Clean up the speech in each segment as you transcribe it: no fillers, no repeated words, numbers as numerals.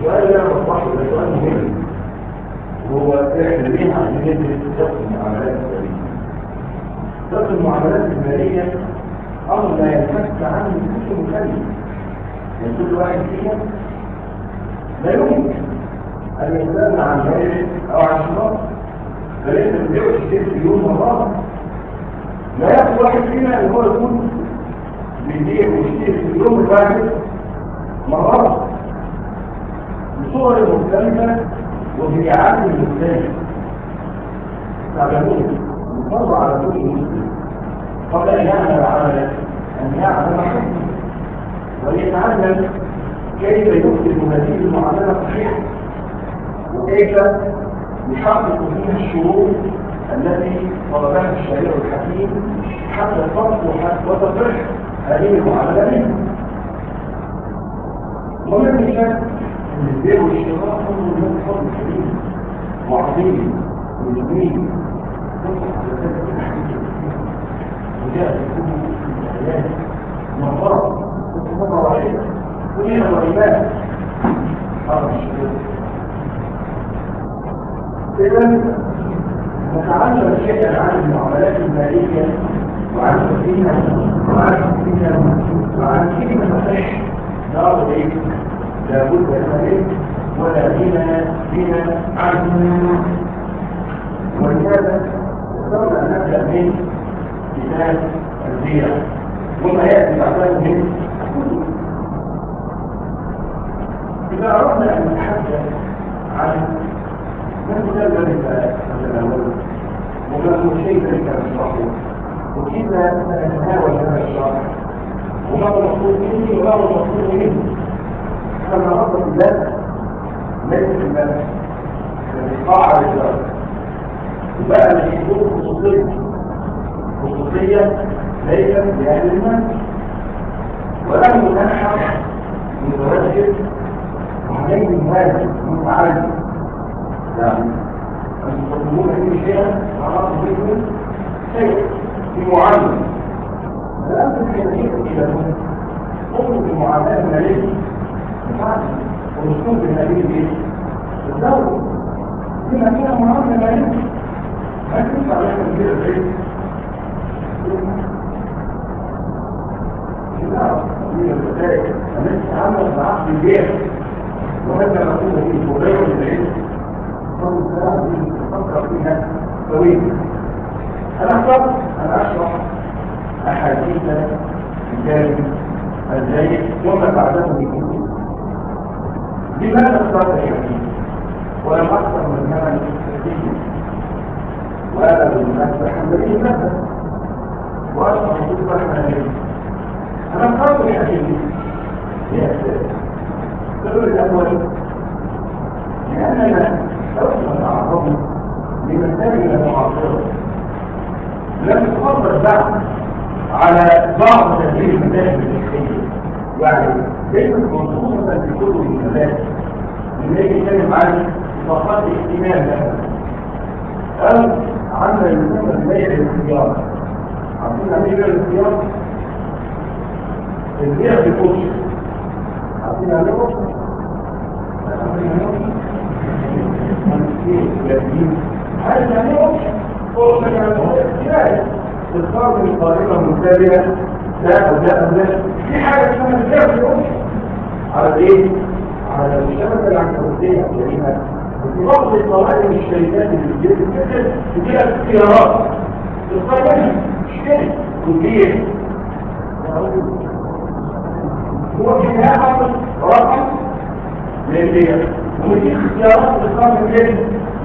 السؤال اللي انا بطرحه ده سؤال مهم، هو احنا ليه عايزين ندرس فقه المعاملات الماليه؟ فقه المعاملات الماليه امر لا ينفك عنه كل مكلف، يعني كل واحد فينا لا يمكن ان يستغنى عن ماله او عن شرائه، فليس البيع والشراء في يوم مرات لا يأخذ واحد فينا ان هو يكون بيبيع ويشتري في اليوم الواحد مرات بصور مختلفة وبيعات مختلفة. تعلمون الفرض على كل مسلم قبل أن يعمل عملا أن يعمل حكما وليتعلم كيف يخرج هذه المعاملة صحيحة وكيف يحقق فيها الشروط التي طلبها الشريع الحكيم حتى تصلح وتصح هذه المعاملة منه. ومن شك ان البيع والشراء امر له فضل كبير وعظيم وجميل تصلح على ذلك الحديث وجاء الكتب في الايات والفرق والصفات واحده وليها واجبات حرم الشروط. اذا نتعلم شيئا عن المعاملات الماليه وعن تقييمها وعن كيف تصح دار ايه لا بد منه ولا غنى عنه. ولهذا اخترنا ان نبدا من كتاب البيع وما ياتي بعده من كتب. اذا اردنا ان نتحدث عن ما الذي نتناوله وما هو الشيء الذي نشرحه وكيف سنتناول هذا الشرح وما هو المطلوب مني وما هو المطلوب منه. كما ربط الله ليس في الله القاعة لله وبقى الحدود خصوصية ليست لأهل المال ولم ينحر متوجه وعليه الواجب متعلم يعني أن تطلبون فيه شيئا وعرض منه شيء في معلم فأنتم حينئذ إلى قوم المعاملة المالية ونسوق هذه الدولة بما فيها معاملة مالية ما تنفع لها كبير العلم من البداية التي تعامل بعقد البيع وهذا نقول فيه وغير العلم فهو سلام تفكر فيها طويلا. أنا اخترت أن أشرح أحاديث كتاب البيع وما بعده من كتب. لماذا اخترت الحديث ولم اكثر من هذا الحديث وهذا بالمناسبه حمدليه مثلا واشرح كتب حمدليه. انا اخترت الحديث لاسباب. السبب الاول لاننا سوف نتعرض لمسائل معاصره لم تخرج بعد على بعض هذه المسائل الفقهيه، يعني ليست منظومه في كتب المبادئ اللي يتكلم عن اطلاقات الاحتمال مثلا او عن ما يسمى ببيع الاختيار. عارفين عن ايه بيع الاختيار؟ البيع بالاوبشن. عارفين عن ايه اوبشن؟ عارفين عن ايه اوبشن؟ عارف عن ايه اوبشن؟ اوبشن يعني هو اختياري تختار من طريقه متابعه ده او ده او ده. في حاجه اسمها البيع بالاوبشن على ايه؟ على الشبكه العنكبوتيه الكريمه في بعض القوائم الشركات اللي بتديها اختيارات تختار منها تشتري وتبيع. هو في النهايه حاطط رقم للبيع وفي اختيارات تختار من ايه؟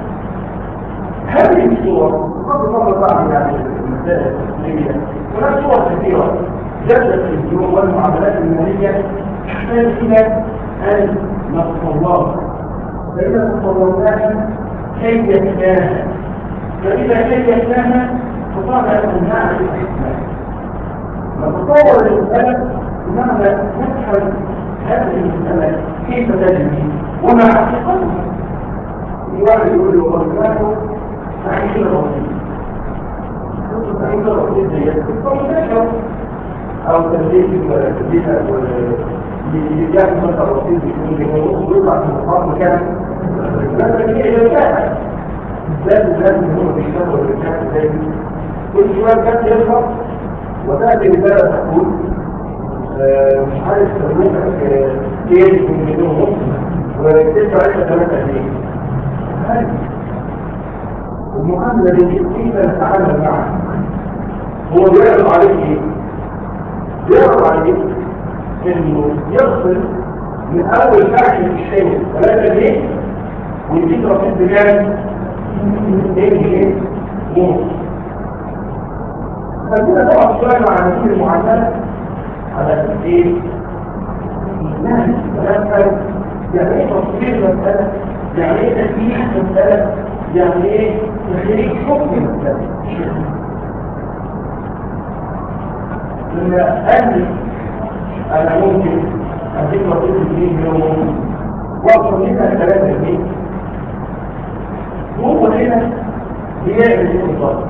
هذه الصور بغض النظر بقى يعني المسائل التقنيه هناك صور كثيره جدت البيوع والمعاملات الماليه تحتاج الى أن نتصورها فإذا تصورناها كيفناها فإذا كيفناها فطبعا أن نعرف الحكمة نتصور المسألة بمعنى نفهم هذه المسألة كيف تجري وما حقيقتها. واحد يقول له والله صحيح الرصيد صحيح الرصيد هي تتصور أو تنزيل ولا تنزيل ولا يجب مثل الرصيد يكون يطلع في المقام مكان لازم يجي يرجع لازم هو بيشتغل بالكلام زي كل شويه كان يرفع وتاتي رساله تقول مش عارف تسلمك ايه من جنيه وتدفع انت 3 جنيه. المعامله دي كيف نتعامل معها؟ هو بيعرض عليك ايه؟ بيعرض عليك انه يغسل من اول شحن في الشيء 3 جنيه ويديك رصيد بجانب 2 جنيه ونص. خلينا نقعد شويه مع هذه المعاملات على اساس ايه؟ الناس تتفهم يعني ايه تصوير مساله؟ يعني ايه تكليف مساله؟ يعني ايه تخريج حكم مساله؟ لما قال لي انا ممكن اديك رصيد 2 جنيه ونص واوصل منها 3 جنيه، هو هنا بيعمل ايه بالظبط؟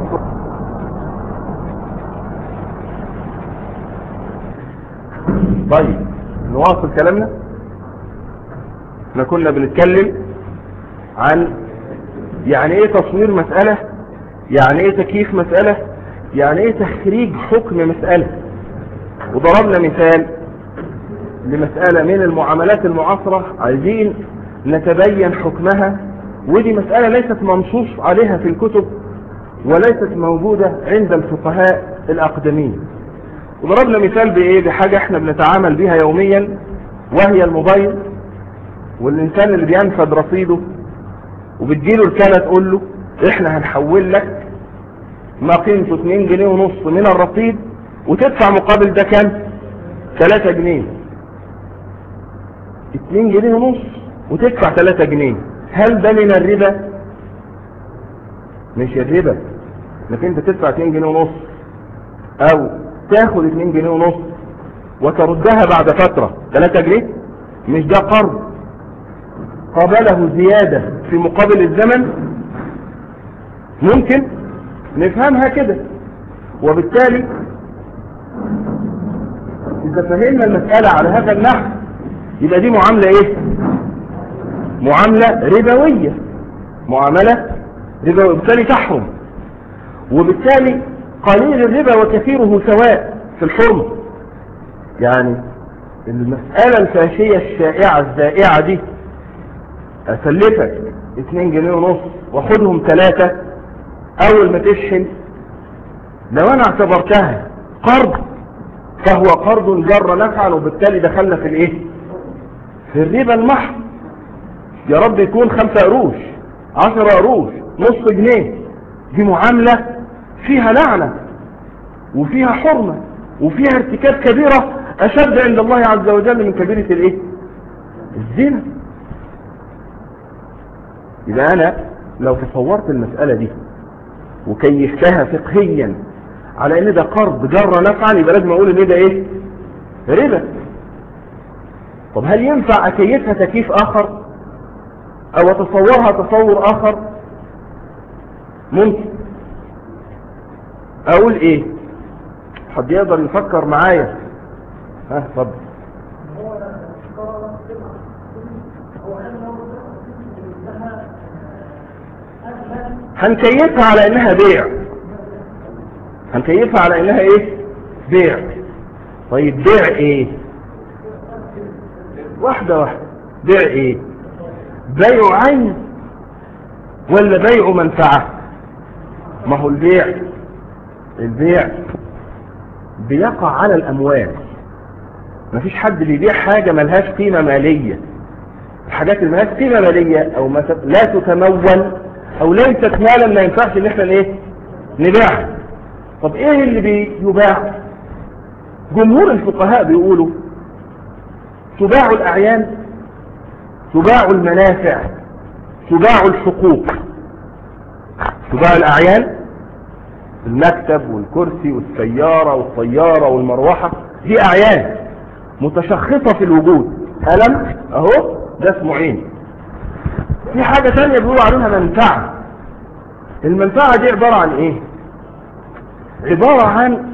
طيب نواصل كلامنا. احنا كنا بنتكلم عن يعني ايه تصوير مسألة، يعني ايه تكييف مسألة، يعني ايه تخريج حكم مسألة، وضربنا مثال لمسألة من المعاملات المعاصرة عايزين نتبين حكمها، ودي مسألة ليست منصوص عليها في الكتب وليست موجودة عند الفقهاء الأقدمين. وضربنا مثال بإيه؟ بحاجة احنا بنتعامل بها يوميا وهي الموبايل، والإنسان اللي بينفذ رصيده وبتجيله رسالة تقول له احنا هنحول لك ما قيمته 2 جنيه ونص من الرصيد وتدفع مقابل ده كام؟ 3 جنيه. 2 جنيه ونص وتدفع 3 جنيه. هل ده من الربا؟ مش الربا انك انت تدفع 2 جنيه ونص او تاخد 2 جنيه ونص وتردها بعد فترة 3 جنيه. مش ده قرض قابله زيادة في مقابل الزمن؟ ممكن نفهمها كده. وبالتالي إذا فهمنا المسألة على هذا النحو يبقى دي معاملة ايه؟ معاملة ربوية، معاملة ربوية، وبالتالي تحرم. وبالتالي قليل الربا وكثيره سواء في الحرمة. يعني المسألة الفاشية الشائعة الزائعة دي أسلفك 2 جنيه ونص واخدهم 3 أول ما تشحن، لو أنا اعتبرتها قرض فهو قرض جر نفعا، وبالتالي دخلنا في الايه؟ في الربا المحض. يا رب يكون 5 قروش 10 قروش نص جنيه. دي معاملة فيها لعنة وفيها حرمة وفيها ارتكاب كبيرة أشد عند الله عز وجل من كبيرة الايه؟ الزنا. يبقى أنا لو تصورت المسألة دي وكيفتها فقهيا على ان ده قرض جر نفعا يبقى لازم اقول ان ده ايه؟ ربا. طب هل ينفع اكيفها تكييف اخر او اتصورها تصور اخر؟ ممكن. اقول ايه؟ حد يقدر يفكر معايا؟ ها اتفضل. هنكيفها على انها بيع، هنكيفها على انها ايه؟ بيع. طيب بيع ايه؟ واحدة واحدة. بيع ايه؟ بيع عين ولا بيع منفعة؟ ما هو البيع بيقع على الاموال. مفيش حد بيبيع حاجة ملهاش قيمة مالية. الحاجات اللي ملهاش قيمة مالية او لا تتمول او ليست مالا ما ينفعش ان احنا ايه؟ نبيعها. طب ايه اللي بيباع؟ جمهور الفقهاء بيقولوا تباع الاعيان، تباع المنافع، تباع الحقوق. تباع الاعيان، المكتب والكرسي والسيارة والطيارة والمروحة، دي اعيان متشخصة في الوجود. قلم اهو ده اسمه عين. في حاجة تانية بيقولوا عليها منفعة. المنفعة دي عبارة عن ايه؟ عبارة عن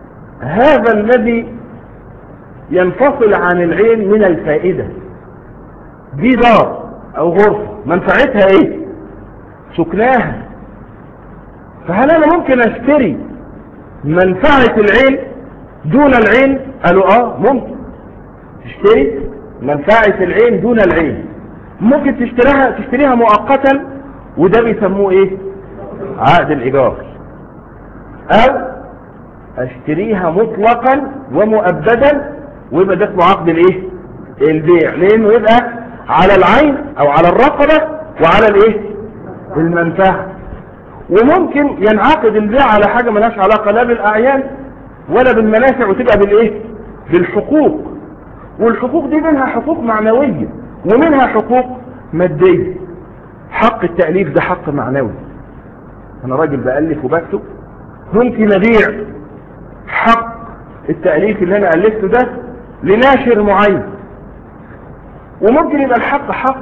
هذا الذي ينفصل عن العين من الفائدة. دي دار او غرفة منفعتها ايه؟ سكناها. فهل انا ممكن اشتري منفعة العين دون العين؟ قالوا ممكن تشتري منفعة العين دون العين. ممكن تشتريها مؤقتا، وده بيسموه ايه؟ عقد الايجار. او اشتريها مطلقا ومؤبدا، ويبقى ده اسمه عقد الايه؟ البيع، لانه يبقى على العين او على الرقبة وعلى الايه؟ المنفعة. وممكن ينعقد البيع على حاجة ملهاش علاقة لا بالاعيان ولا بالمنافع، وتبقى بالايه؟ بالحقوق. والحقوق دي منها حقوق معنوية ومنها حقوق مادية. حق التأليف ده حق معنوي، انا راجل بألف وبكتب، ممكن ابيع حق التأليف اللي انا ألفته ده لناشر معين. وممكن يبقى الحق حق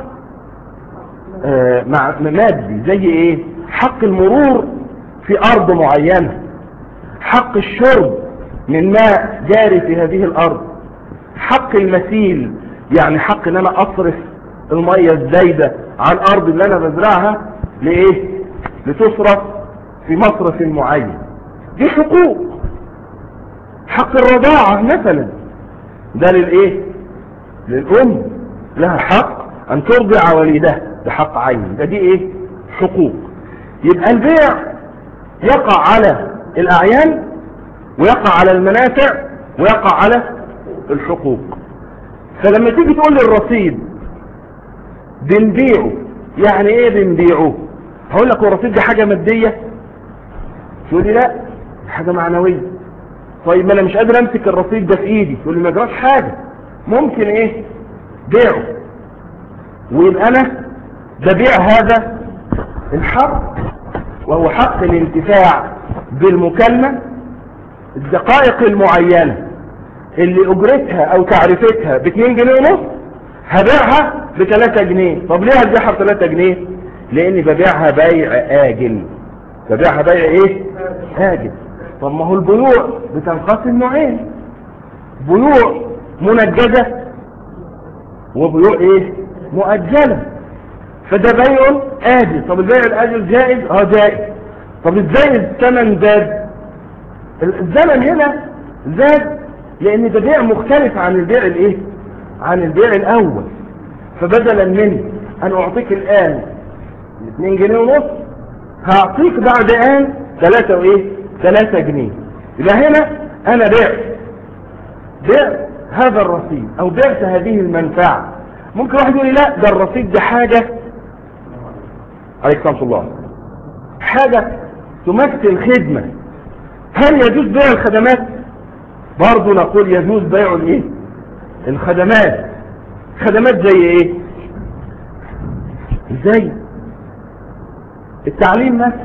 مادي، زي ايه؟ حق المرور في ارض معينة، حق الشرب من ماء جاري في هذه الارض، حق المثيل، يعني حق ان انا اصرف المية الزايدة عن الارض اللي انا بزرعها لايه؟ لتصرف في مصرف معين. دي حقوق. حق الرضاعة مثلا، ده للايه؟ للام، لها حق ان ترضع وليدها، ده حق عين، ده دي ايه؟ حقوق. يبقى البيع يقع على الاعيان ويقع على المنافع ويقع على الحقوق. فلما تيجي تقول لي الرصيد بنبيعه، يعني ايه بنبيعه؟ هقول لك الرصيد ده حاجة مادية؟ تقول لي لا، حاجة معنوية. طيب ما انا مش قادر امسك الرصيد ده في ايدي، تقول لي ما جراش حاجة، ممكن ايه؟ بيعه، ويبقى انا ببيع هذا الحق، وهو حق الانتفاع بالمكالمة، الدقائق المعينة اللي اجرتها او تعرفتها ب2 جنيه ونص هبيعها ب3 جنيه. طب ليه هبيعها ب3 جنيه؟ لاني ببيعها بيع آجل. ببيعها بيع ايه؟ آجل. طب ما هو البيوع بتنقسم نوعين، بيوع منجزة وبيوع ايه؟ مؤجلة. فده بيع آجل. طب البيع الآجل جائز؟ جائز. طب ازاي الثمن زاد؟ الزمن هنا زاد لان ده بيع مختلف عن البيع الايه؟ عن البيع الاول. فبدلا من ان اعطيك الان 2 جنيه ونص، هعطيك بعد ان 3 جنيه. يبقى هنا انا بعت هذا الرصيد او بعت هذه المنفعة. ممكن واحد يقول لي لا، ده الرصيد ده حاجة، عليك سلام الله، حاجة تمثل خدمة. هل يجوز بيع الخدمات؟ برضو نقول يجوز بيع الايه؟ الخدمات. خدمات زي ايه؟ زي التعليم مثلا.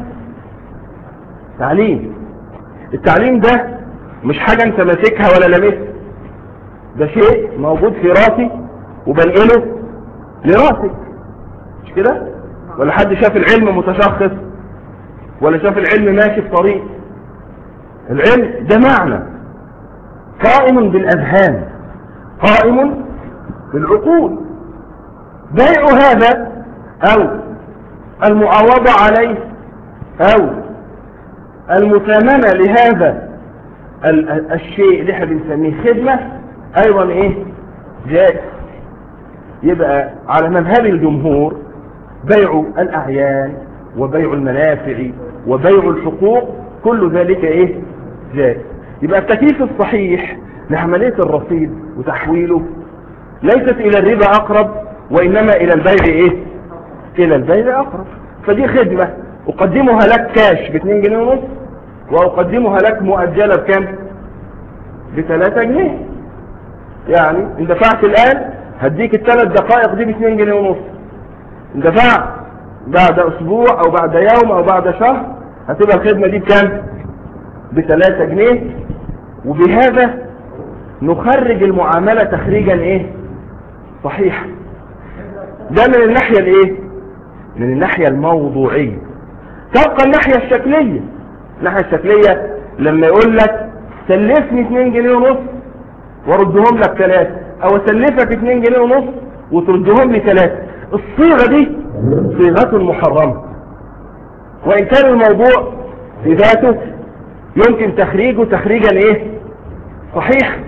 التعليم ده مش حاجة انت ماسكها ولا لمسها، ده شيء موجود في راسي وبنقله لراسك، مش كده؟ ولا حد شاف العلم متشخص؟ ولا شاف العلم ماشي في طريق؟ العلم ده معنى قائم بالأذهان، قائم بالعقول. بيع هذا أو المعاوضة عليه أو المثامنة لهذا الشيء اللي احنا بنسميه خدمة أيضا ايه؟ جائز. يبقى على مذهب الجمهور بيع الأعيان وبيع المنافع وبيع الحقوق كل ذلك ايه؟ جائز. يبقى التكليف الصحيح لعملية الرصيد وتحويله ليست الى الربا اقرب، وانما الى البيع ايه؟ الى البيع اقرب. فدي خدمة اقدمها لك كاش ب2 جنيه ونص، واقدمها لك مؤجلة بكام؟ ب3 جنيه. يعني ان دفعت الان هديك ال3 دقائق دي ب2 جنيه ونص، ان دفعت بعد اسبوع او بعد يوم او بعد شهر هتبقى الخدمة دي بكام؟ ب3 جنيه. وبهذا نخرج المعاملة تخريجا ايه؟ صحيحا. ده من الناحية الايه؟ من الناحية الموضوعية. تبقى الناحية الشكلية. الناحية الشكلية لما يقول لك سلفني 2 جنيه ونص واردهم لك 3، او اسلفك 2 جنيه ونص وتردهم لي 3. الصيغة دي صيغة محرمة، وإن كان الموضوع في ذاته يمكن تخريجه تخريجا ايه صحيح.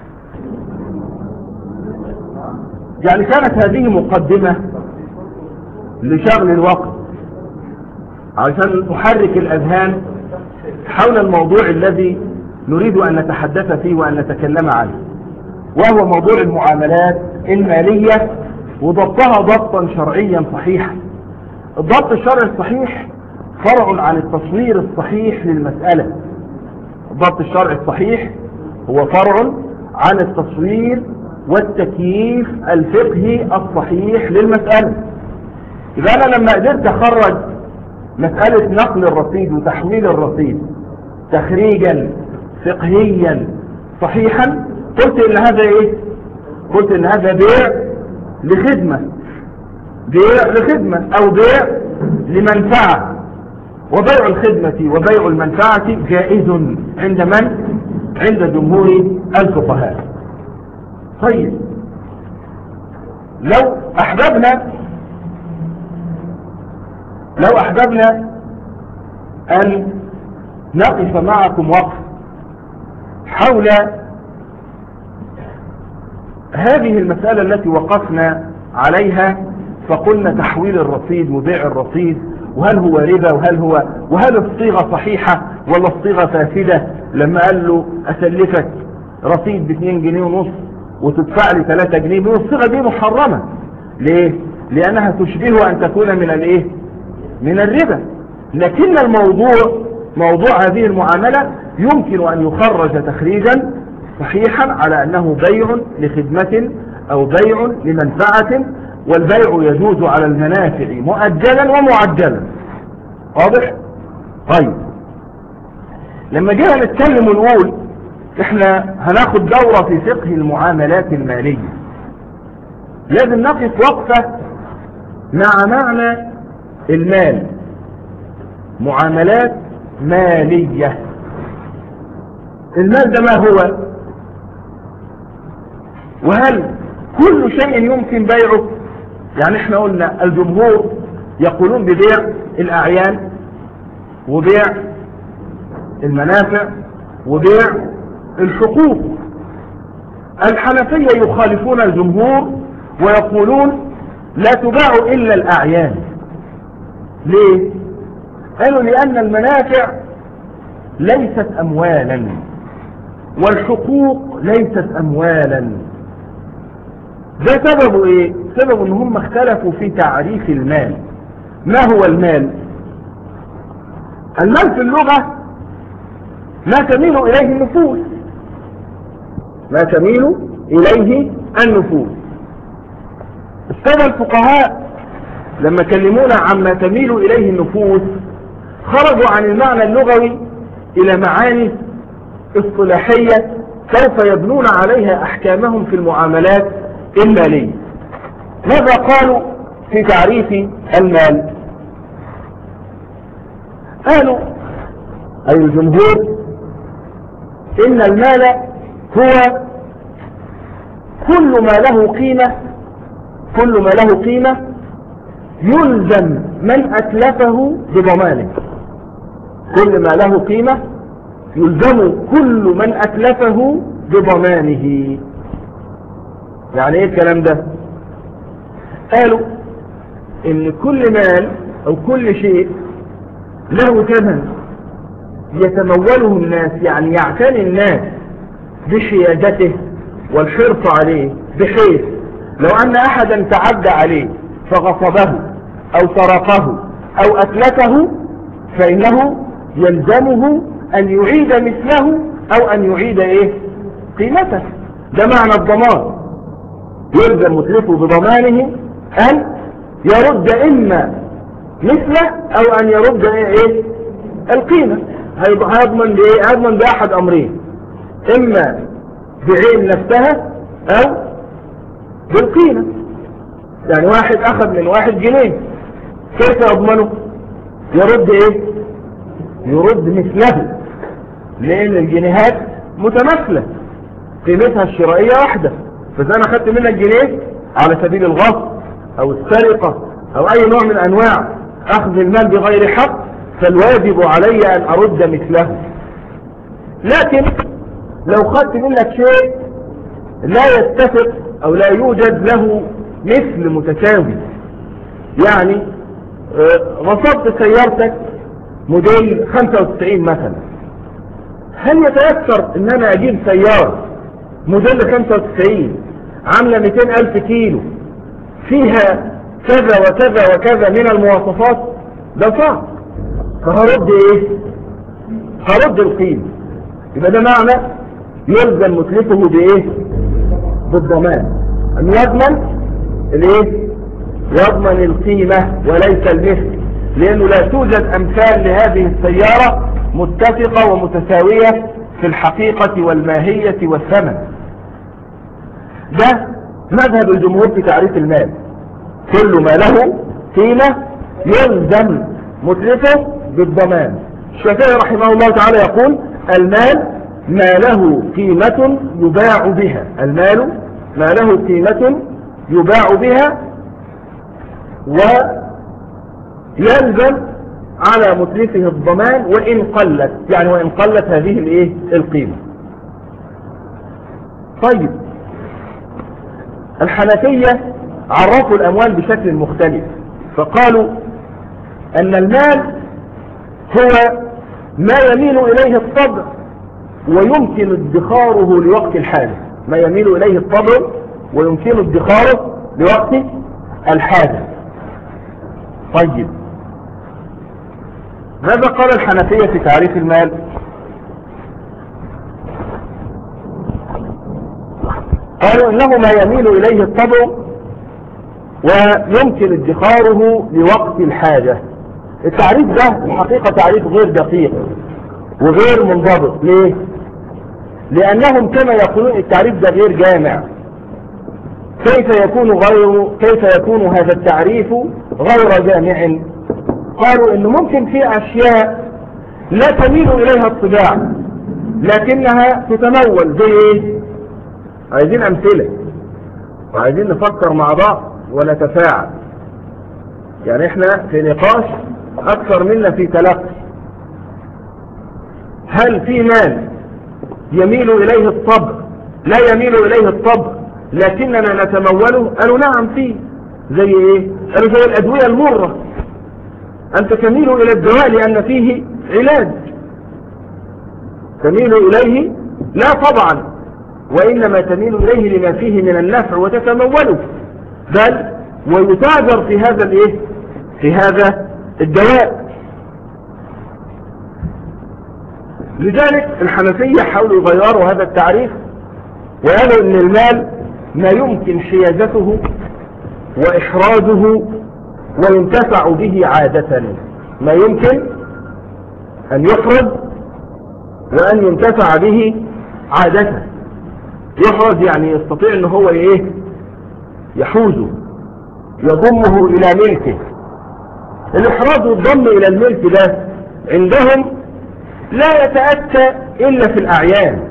يعني كانت هذه مقدمة لشغل الوقت عشان نحرك الأذهان حول الموضوع الذي نريد أن نتحدث فيه وأن نتكلم عنه، وهو موضوع المعاملات المالية وضبطها ضبطا شرعيا صحيحا. الضبط الشرعي الصحيح فرع عن التصوير الصحيح للمسألة. الضبط الشرعي الصحيح هو فرع عن التصوير والتكييف الفقهي الصحيح للمسألة. إذا أنا لما قدرت أخرج مسألة نقل الرصيد وتحويل الرصيد تخريجا فقهيا صحيحا، قلت إن هذا إيه؟ قلت إن هذا بيع لخدمة، بيع لخدمة أو بيع لمنفعة، وبيع الخدمة وبيع المنفعة جائز عند من؟ عند جمهور الفقهاء. طيب لو أحببنا أن نقف معكم وقف حول هذه المسألة التي وقفنا عليها، فقلنا تحويل الرصيد وبيع الرصيد، وهل هو ربا وهل الصيغة صحيحة ولا الصيغة فاسدة؟ لما قال له أسلفك رصيد ب2.5 جنيه وتدفع لي 3 جنيه، الصيغة دي محرمة. ليه؟ لأنها تشبه أن تكون من الايه؟ من الربا. لكن موضوع هذه المعاملة يمكن أن يخرج تخريجا صحيحا على أنه بيع لخدمة أو بيع لمنفعة، والبيع يجوز على المنافع مؤجلا ومعجلا. واضح؟ طيب لما جينا نتكلم ونقول احنا هناخد دورة في فقه المعاملات المالية، لازم نقف وقفة مع معنى المال. معاملات مالية، المال ده ما هو؟ وهل كل شيء يمكن بيعه؟ يعني احنا قلنا الجمهور يقولون ببيع الأعيان وبيع المنافع وبيع الحقوق. الحنفية يخالفون الجمهور ويقولون لا تباع إلا الأعيان. ليه؟ قالوا لأن المنافع ليست أموالا والحقوق ليست أموالا. ده سببه ايه؟ سبب ان هم اختلفوا في تعريف المال. ما هو المال؟ المال في اللغة ما تميل اليه النفوس، ما تميل اليه النفوس. السادة الفقهاء لما كلمونا عما تميل اليه النفوس خرجوا عن المعنى اللغوي الى معاني اصطلاحية سوف يبنون عليها احكامهم في المعاملات المالية. ماذا قالوا في تعريف المال؟ قالوا أي الجمهور إن المال هو كل ما له قيمة يلزم من أتلفه بضمانه. كل ما له قيمة يلزم كل من أتلفه بضمانه. يعني ايه الكلام ده؟ قالوا ان كل مال او كل شيء له ثمن يتموله الناس، يعني يعتني الناس بحيادته والحرص عليه، بحيث لو ان احدا تعدى عليه فغصبه او سرقه او اتلفه فانه يلزمه ان يعيد مثله او ان يعيد ايه؟ قيمته. ده معنى الضمان. يلزم متلفه بضمانه أن يرد إما مثله أو أن يرد إيه؟ القيمة. هيضمن بإيه؟ هيضمن بأحد أمرين، إما بعين نفسها أو بالقيمة. يعني واحد أخذ من 1 جنيه، كيف يضمنه؟ يرد إيه؟ يرد مثله، لأن الجنيهات متماثلة قيمتها الشرائية واحدة. فإذا أنا أخذت منك جنيه على سبيل الغصب أو السرقة أو أي نوع من أنواع أخذ المال بغير حق، فالواجب علي أن أرد مثله. لكن لو خدت منك شيء لا يتفق أو لا يوجد له مثل متساوي، يعني غصبت سيارتك موديل 95 مثلا، هل يتيسر ان انا اجيب سيارة موديل 95 عاملة 200,000 كيلو فيها كذا وكذا وكذا من المواصفات؟ ده صعب. فهرد ايه؟ هرد القيمة. يبقى ده معنى يلزم متلفه بايه؟ بالضمان، ان يضمن الايه؟ يضمن القيمة وليس المثل، لانه لا توجد امثال لهذه السيارة متفقة ومتساوية في الحقيقة والماهية والثمن. ده مذهب الجمهور في تعريف المال، كل ما له قيمة يلزم متلفه بالضمان. الشافعي رحمه الله تعالى يقول: المال ما له قيمة يباع بها، المال ما له قيمة يباع بها، ويلزم على متلفه الضمان وإن قلت، يعني وإن قلت هذه الايه القيمة. طيب، الحنفية عرفوا الأموال بشكل مختلف، فقالوا أن المال هو ما يميل إليه الطبع ويمكن ادخاره لوقت الحاجة، ما يميل إليه الطبع ويمكن ادخاره لوقت الحاجة. طيب، ماذا قال الحنفية في تعريف المال؟ قالوا إنه ما يميل إليه الطبع ويمكن ادخاره لوقت الحاجة. التعريف ده الحقيقة تعريف غير دقيق وغير منضبط. ليه؟ لأنهم كما يقولون التعريف ده غير جامع. كيف يكون هذا التعريف غير جامع؟ قالوا إنه ممكن في أشياء لا تميل إليها الطباع لكنها تتمول. زي إيه؟ عايزين أمثلة وعايزين نفكر مع بعض ونتفاعل. يعني احنا في نقاش أكثر منا في تلقي. هل في مال يميل إليه الطبع لا يميل إليه الطبع لكننا نتموله؟ قالوا نعم فيه. زي إيه؟ قالوا زي الأدوية المرة، أنت تميل إلى الدواء لأن فيه علاج، تميل إليه لا طبعا، وإنما تميل إليه لما فيه من النفع وتتموله، بل ويتاجر في هذا الإيه؟ في هذا الدواء. لذلك الحنفية حاولوا يغيروا هذا التعريف وقالوا إن المال ما يمكن حيازته وإحراجه وينتفع به عادة، ما يمكن أن يحرز وأن ينتفع به عادة. يحرز يعني يستطيع أنه هو إيه؟ يحوزه، يضمه إلى ملكه. الإحراز والضم إلى الملك ده عندهم لا يتأتى إلا في الأعيان،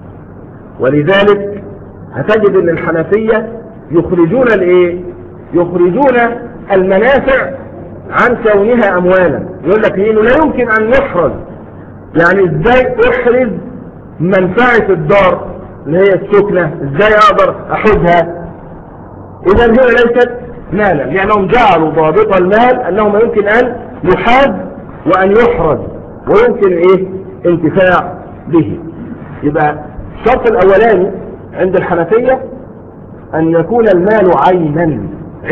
ولذلك هتجد أن الحنفية يخرجون الإيه؟ يخرجون المنافع عن كونها أموالا. يقول لك إنه لا يمكن أن يحرز، يعني إزاي أحرز منفعة الدار اللي هي السكنة؟ إزاي أقدر أحوزها؟ إذا هي ليست مالا، لأنهم جعلوا ضابط المال أنه ما يمكن أن يحاز وأن يحرز ويمكن إيه؟ انتفاع به. يبقى الشرط الأولاني عند الحنفية أن يكون المال عينا،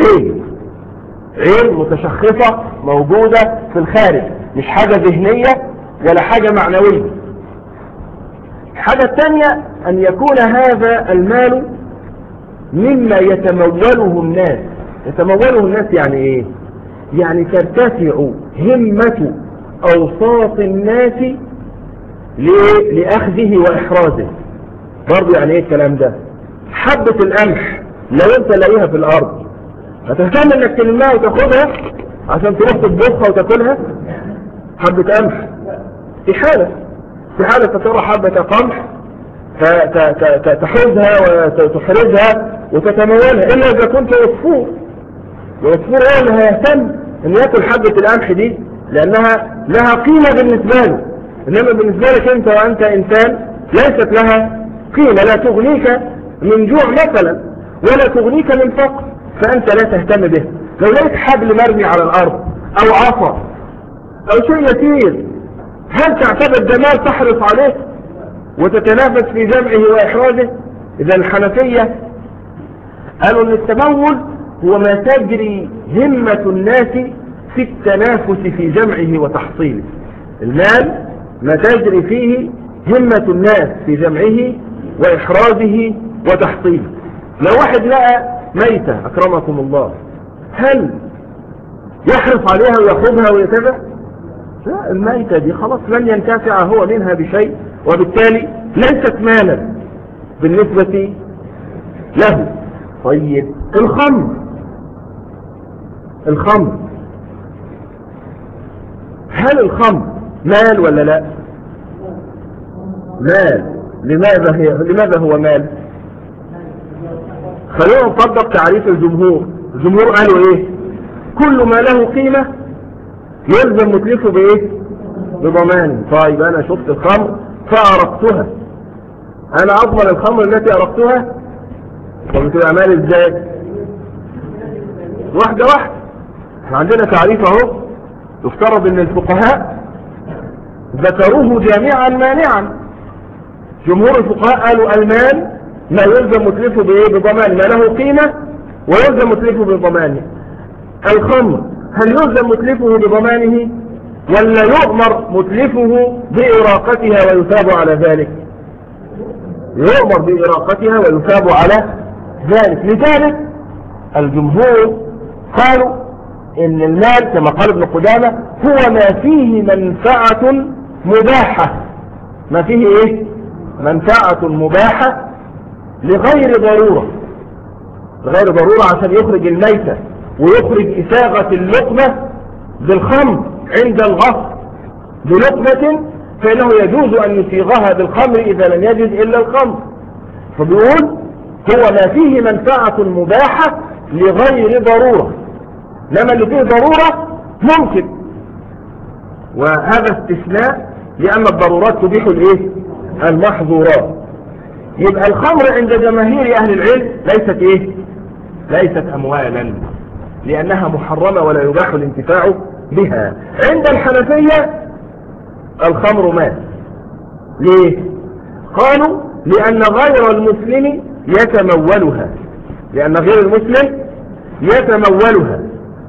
عين متشخصة موجودة في الخارج، مش حاجة ذهنية ولا حاجة معنوية. الحاجة الثانية أن يكون هذا المال مما يتموله الناس. يتموله الناس يعني إيه؟ يعني ترتفع همة أوساط الناس لأخذه وإحرازه. برضو يعني إيه الكلام ده؟ حبة القمح لو أنت لاقيها في الأرض هتهتم إنك تلمها وتاخدها عشان تروح تطبخها وتاكلها؟ حبة قمح في حالة ترى حبة قمح تحوزها وتحرزها وتتمولها، إلا إذا كنت عصفور. والعصفور هو اللي هيهتم أن يأكل حبة القمح دي لأنها لها قيمة بالنسبة له، إنما بالنسبة لك أنت وأنت إنسان ليست لها قيمة، لا تغنيك من جوع مثلا ولا تغنيك من فقر، فأنت لا تهتم به. لو لقيت حبل مرمي على الأرض أو عصا أو شيء يسير، هل تعتبر جمال تحرص عليه وتتنافس في جمعه وإحراجه؟ إذا الحنفية قالوا أن التمول هو ما تجري همة الناس في التنافس في جمعه وتحصيله. المال ما تجري فيه همة الناس في جمعه وإحراجه وتحصيله. لو واحد لقى ميتة أكرمكم الله، هل يحرص عليها ويأخذها ويتبع؟ لا، الميتة دي خلاص لن ينتفع هو منها بشيء، وبالتالي ليست مالا بالنسبة له. طيب الخمر، هل الخمر مال ولا لا؟ مال. لماذا هو مال؟ خلينا نطبق تعريف الجمهور قالوا ايه؟ كل ما له قيمة يلزم متلفه بايه؟ بضمان. طيب انا شفت الخمر فأرقتها، انا اضمن الخمر التي أرقتها؟ طب بتبقى مال ازاي؟ واحدة احنا عندنا تعريف اهو، يفترض ان الفقهاء ذكروه جامعا مانعا. جمهور الفقهاء قالوا المال ما يلزم متلفه بايه؟ بضمان، ما له قيمة ويلزم متلفه بضمانه. الخمر هل يلزم متلفه بضمانه ولا يؤمر متلفه بإراقتها ويثاب على ذلك؟ يؤمر بإراقتها ويثاب على ذلك. لذلك الجمهور قالوا ان المال كما قال ابن قدامة هو ما فيه منفعة مباحة. ما فيه ايه؟ منفعة مباحة لغير ضرورة عشان يخرج الميتة ويخرج إساغة اللقمة بالخمر عند الغصب بلقمة، فإنه يجوز أن يسيغها بالخمر إذا لم يجد إلا الخمر. فبيقول هو ما فيه منفعة مباحة لغير ضرورة، لما اللي فيه ضرورة ممكن، وهذا استثناء لأن الضرورات تبيح الايه؟ المحظورات. يبقى الخمر عند جماهير أهل العلم ليست ايه؟ ليست أموالا، لأنها محرمة ولا يباح الانتفاع بها. عند الحنفية الخمر مال. ليه؟ قالوا لأن غير المسلم يتمولها،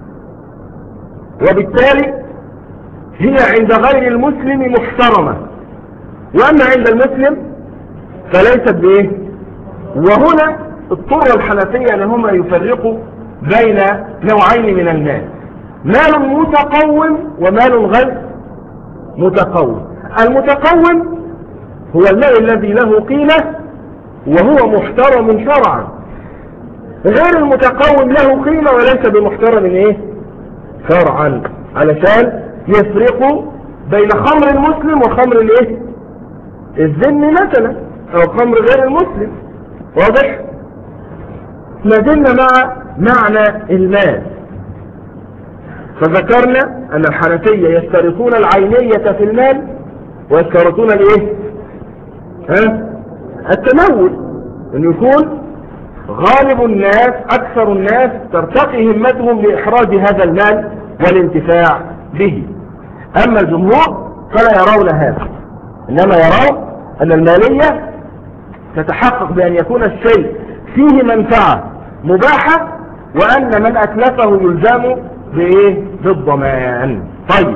وبالتالي هي عند غير المسلم محترمة، وأما عند المسلم فليست بإيه؟ وهنا اضطر الحنفية لهم يفرقوا بين نوعين من المال: مال متقوم ومال غير متقوم. المتقوم هو المال الذي له قيمة وهو محترم شرعا، غير المتقوم له قيمة وليس بمحترم ايه؟ شرعا، علشان يفرقوا بين خمر المسلم وخمر الايه؟ الذمي مثلا، او خمر غير المسلم. واضح؟ ما زلنا مع معنى المال، فذكرنا ان الحنفية يشترطون العينية في المال ويشترطون الايه؟ التمول، ان يكون غالب الناس اكثر الناس ترتقي همتهم لاحراج هذا المال والانتفاع به. اما الجمهور فلا يرون هذا، انما يرون ان المالية تتحقق بان يكون الشيء فيه منفعة مباحة، وان من اتلفه يلزم بايه؟ بالضمان. طيب،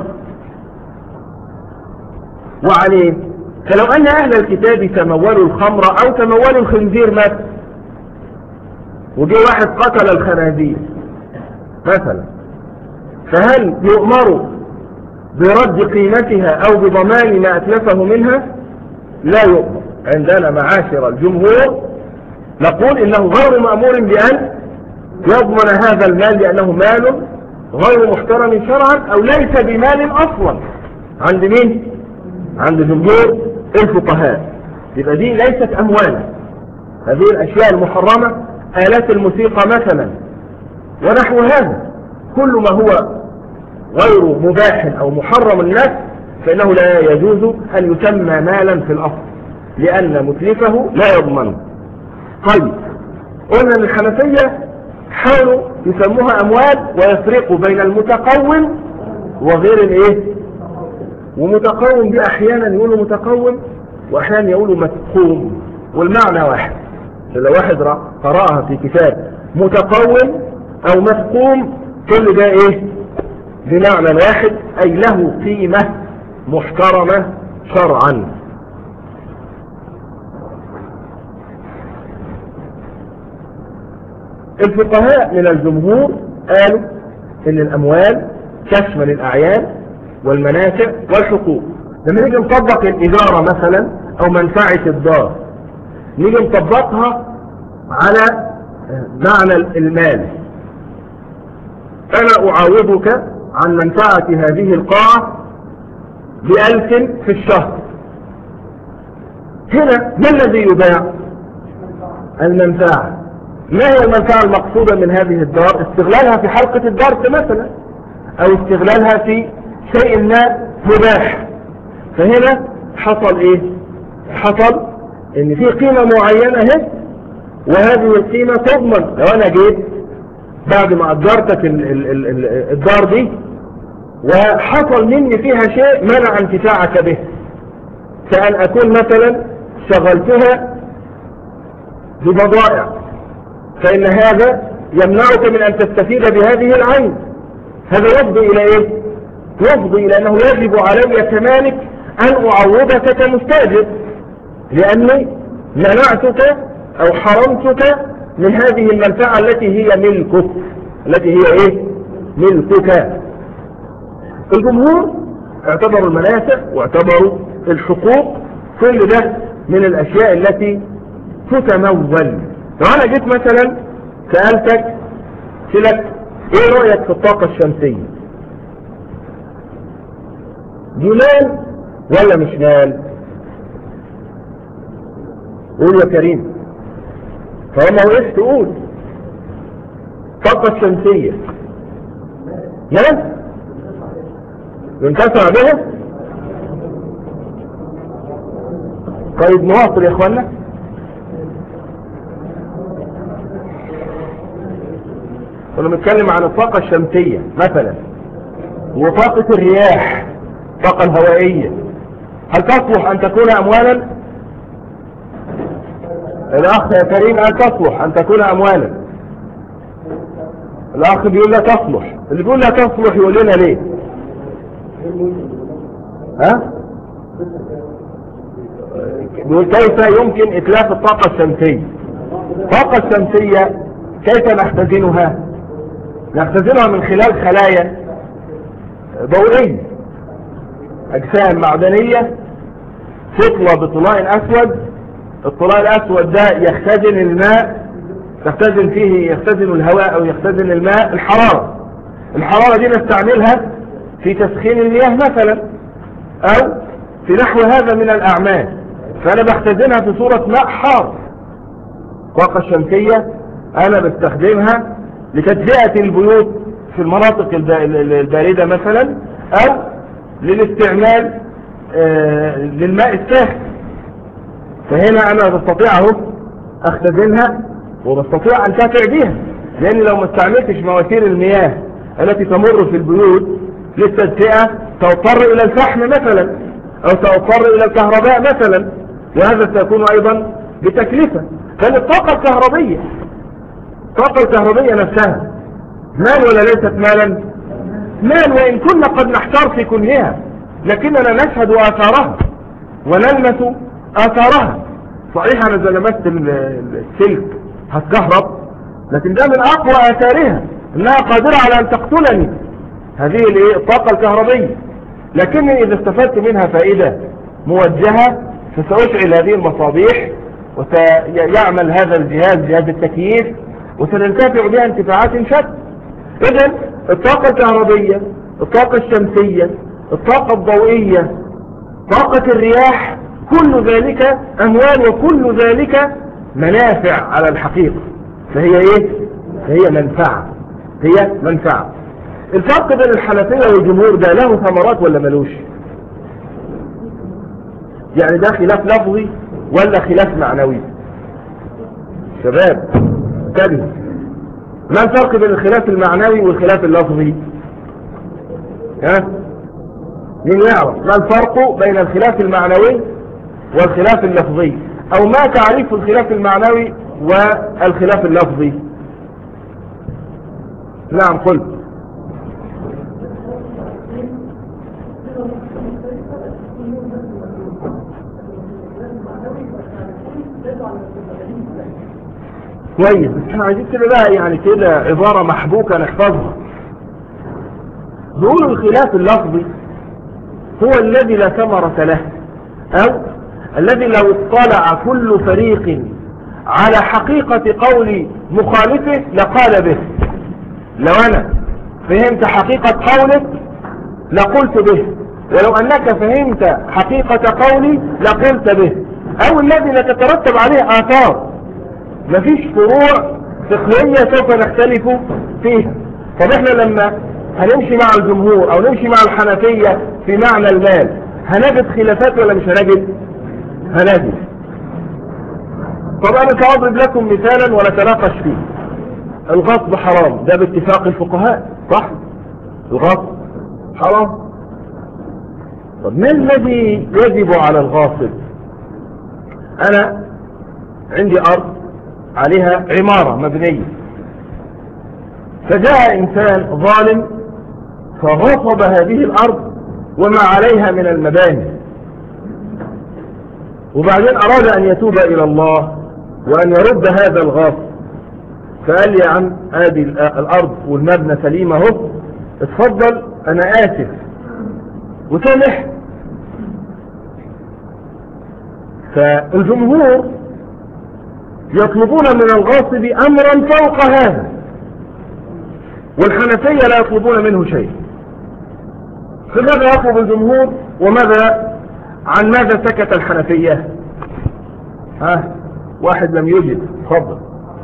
وعليه فلو ان اهل الكتاب تمولوا الخمر او تمولوا الخنزير مثلا، وجي واحد قتل الخنازير مثلا، فهل يؤمروا برد قيمتها او بضمان ما اتلفه منها؟ لا يؤمر. عندنا معاشر الجمهور نقول انه غير مأمور بان يضمن هذا المال، لانه مال غير محترم شرعا او ليس بمال اصلا. عند مين؟ عند جمهور الفقهاء. يبقى دي ليست أموال. هذه الأشياء المحرمة آلات الموسيقى مثلا ونحو هذا، كل ما هو غير مباح أو محرم النفس فإنه لا يجوز أن يسمى مالا في الأصل، لأن متلفه لا يضمنه. طيب، قلنا أن الحنفية حاولوا يسموها أموال ويفرقوا بين المتقوم وغير الإيه. ومتقوم دي أحيانا يقولوا متقوم وأحيانا يقولوا مسقوم، والمعنى واحد. لو واحد قرأها في كتاب متقوم أو مسقوم كل ده إيه بمعنى واحد، أي له قيمة محترمة شرعا. الفقهاء من الجمهور قالوا ان الاموال تشمل الاعيان والمنافع والحقوق. لما نيجي نطبق الاجارة مثلا او منفعة الدار، نيجي نطبقها على معنى المال. انا اعوضك عن منفعة هذه القاعة ب1000 في الشهر. هنا ما الذي يباع؟ المنفعة. ما هي المنفعة المقصودة من هذه الدار؟ استغلالها في حلقة الدرس مثلا، او استغلالها في شيء ما مباح. فهنا حصل ايه؟ حصل ان في قيمة معينة اهي، وهذه القيمة تضمن. لو انا جيت بعد ما اجرتك الدار دي وحصل مني فيها شيء منع انتفاعك به، كأن اكون مثلا شغلتها ببضائع، فإن هذا يمنعك من أن تستفيد بهذه العين. هذا يفضي إلى إيه؟ يفضي إلى أنه يجب علي كمالك أن أعوضك كمستأجر، لأني منعتك أو حرمتك من هذه المنفعة التي هي ملكك، التي هي إيه؟ ملكك. الجمهور اعتبروا المنافع واعتبروا الحقوق، كل ده من الأشياء التي تتمول. لو انا جيت مثلا سألتك قلت ايه رأيك في الطاقة الشمسية؟ دي مال ولا مش مال؟ قول يا كريم. فلما وقفت تقول الطاقة الشمسية مال ينتفع بها. طيب نواصل يا اخوانا. كنا بنتكلم عن الطاقة الشمسية مثلا وطاقة الرياح، الطاقة الهوائية، هل تصلح أن تكون أموالا؟ الأخ يا كريم هل تصلح أن تكون أموالا؟ الأخ بيقول لا تصلح. اللي بيقول لا تصلح يقول لنا ليه؟ ها؟ بيقول كيف يمكن إتلاف الطاقة الشمسية؟ الطاقة الشمسية كيف نختزنها؟ نختزنها من خلال خلايا ضوئية، أجسام معدنية تطلى بطلاء أسود. الطلاء الأسود ده يختزن الماء، يختزن الهواء أو يختزن الماء. الحرارة دي نستعملها في تسخين المياه مثلا أو في نحو هذا من الأعمال، فأنا بختزنها في صورة ماء حار. الطاقة الشمسية أنا بستخدمها لتدفئة البيوت في المناطق الباردة مثلا، أو للاستعمال للماء الساخن. فهنا أنا بستطيع أختزنها وبستطيع أن أنتفع بها، لأن لو ما استعملتش مواسير المياه التي تمر في البيوت للتدفئة سأضطر إلى الفحم مثلا، أو سأضطر إلى الكهرباء مثلا، وهذا سيكون أيضا بتكلفة. فالطاقة الكهربية، الطاقة الكهربية نفسها مال ولا ليست مالا؟ مال، وإن كنا قد نحتار في كنهها لكننا نشهد آثارها ونلمس آثارها. صحيح أنا إذا لمست السلك هتكهرب، لكن ده من أقوى آثارها إنها قادرة على أن تقتلني، هذه الطاقة الكهربية. لكنني إذا استفدت منها فائدة موجهة فسأشعل هذه المصابيح وسيعمل هذا الجهاز، جهاز التكييف، وسننتفع بها انتفاعات شتى. إذن الطاقة الكهربية، الطاقة الشمسية، الطاقة الضوئية، طاقة الرياح، كل ذلك أموال وكل ذلك منافع على الحقيقة، فهي إيه؟ هي منفعة، هي منفعة. الفرق بين الحنفية والجمهور ده له ثمرات ولا ملوش؟ يعني ده خلاف لفظي ولا خلاف معنوي؟ شباب كلمة، ما الفرق بين الخلاف المعنوي والخلاف اللفظي؟ ها؟ مين يعرف ما الفرق بين الخلاف المعنوي والخلاف اللفظي، او ما تعريف الخلاف المعنوي والخلاف اللفظي؟ نعم قل. كويس، بس احنا عايزين كده بقى يعني كده عبارة محبوكة نحفظها. نقول الخلاف اللفظي هو الذي لا ثمرة له، او الذي لو اطلع كل فريق على حقيقة قول مخالفه لقال به. لو انا فهمت حقيقة قولك لقلت به، ولو انك فهمت حقيقة قولي لقلت به، او الذي لا تترتب عليه آثار، مفيش فروع فقهية سوف نختلف فيها. طب احنا لما هنمشي مع الجمهور او نمشي مع الحنفية في معنى المال هنجد خلافات ولا مش هنجد؟ هنجد. طب انا سأضرب لكم مثالا ونتناقش فيه. الغصب حرام، ده باتفاق الفقهاء صح؟ الغصب حرام. طب ما الذي يجب على الغاصب؟ انا عندي ارض عليها عمارة مبنية، فجاء انسان ظالم فغصب هذه الارض وما عليها من المباني، وبعدين اراد ان يتوب الى الله وان يرد هذا الغاصب، فقال لي يا عم ادي الارض والمبنى سليمة اهو، اتفضل انا اسف وسامح. فالجمهور يطلبون من الغاصب امرا فوق هذا، والحنفية لا يطلبون منه شيء. فماذا يطلب الجمهور وماذا عن ماذا سكت الحنفية؟ واحد لم يجد. تفضل.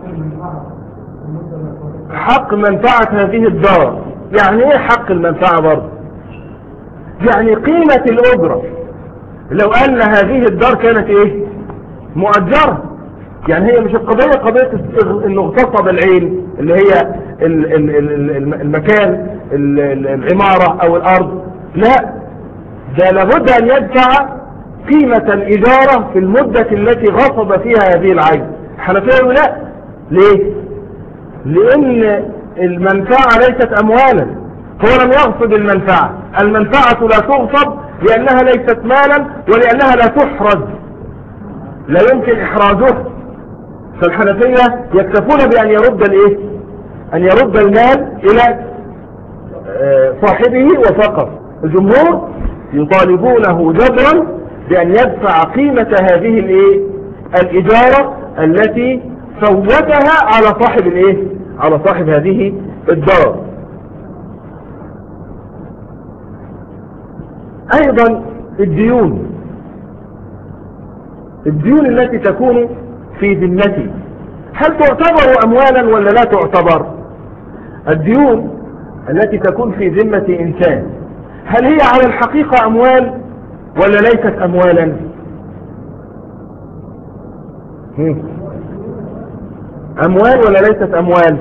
حق منفعة هذه الدار. يعني ايه حق المنفعة برضه؟ يعني قيمة الأجرة. لو أن هذه الدار كانت ايه؟ مؤجرة، يعني هي مش القضية قضية انه اغتصب العين اللي هي المكان العمارة او الارض، لا، ده لابد ان يدفع قيمة الإجارة في المدة التي غصب فيها هذه العين. الحنفية يقولوا لا. ليه؟ لان المنفعة ليست اموالا، هو لم يغصب المنفعة. المنفعة لا تغصب لانها ليست مالا ولانها لا تحرز، لا يمكن احرازها. فالحنفية يكتفون بأن يرد الايه؟ أن يرد المال إلى صاحبه وفقط. الجمهور يطالبونه جبرا بأن يدفع قيمة هذه الايه؟ الإجارة التي فوتها على صاحب الايه؟ على صاحب هذه الدار. أيضا الديون التي تكون في ذمتي هل تعتبر أموالا ولا لا تعتبر؟ الديون التي تكون في ذمة إنسان هل هي على الحقيقة أموال ولا ليست أموالا؟ أموال ولا ليست أموال؟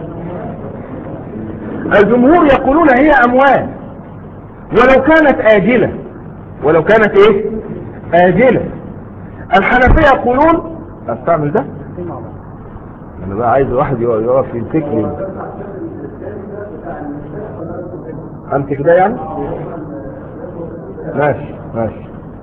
الجمهور يقولون هي أموال ولو كانت آجلة. ولو كانت إيه؟ آجلة. الحنفية يقولون استعمل ده، انا بقى عايز واحد يقف يمسكني. امسك ده يعني؟ ماشي ماشي.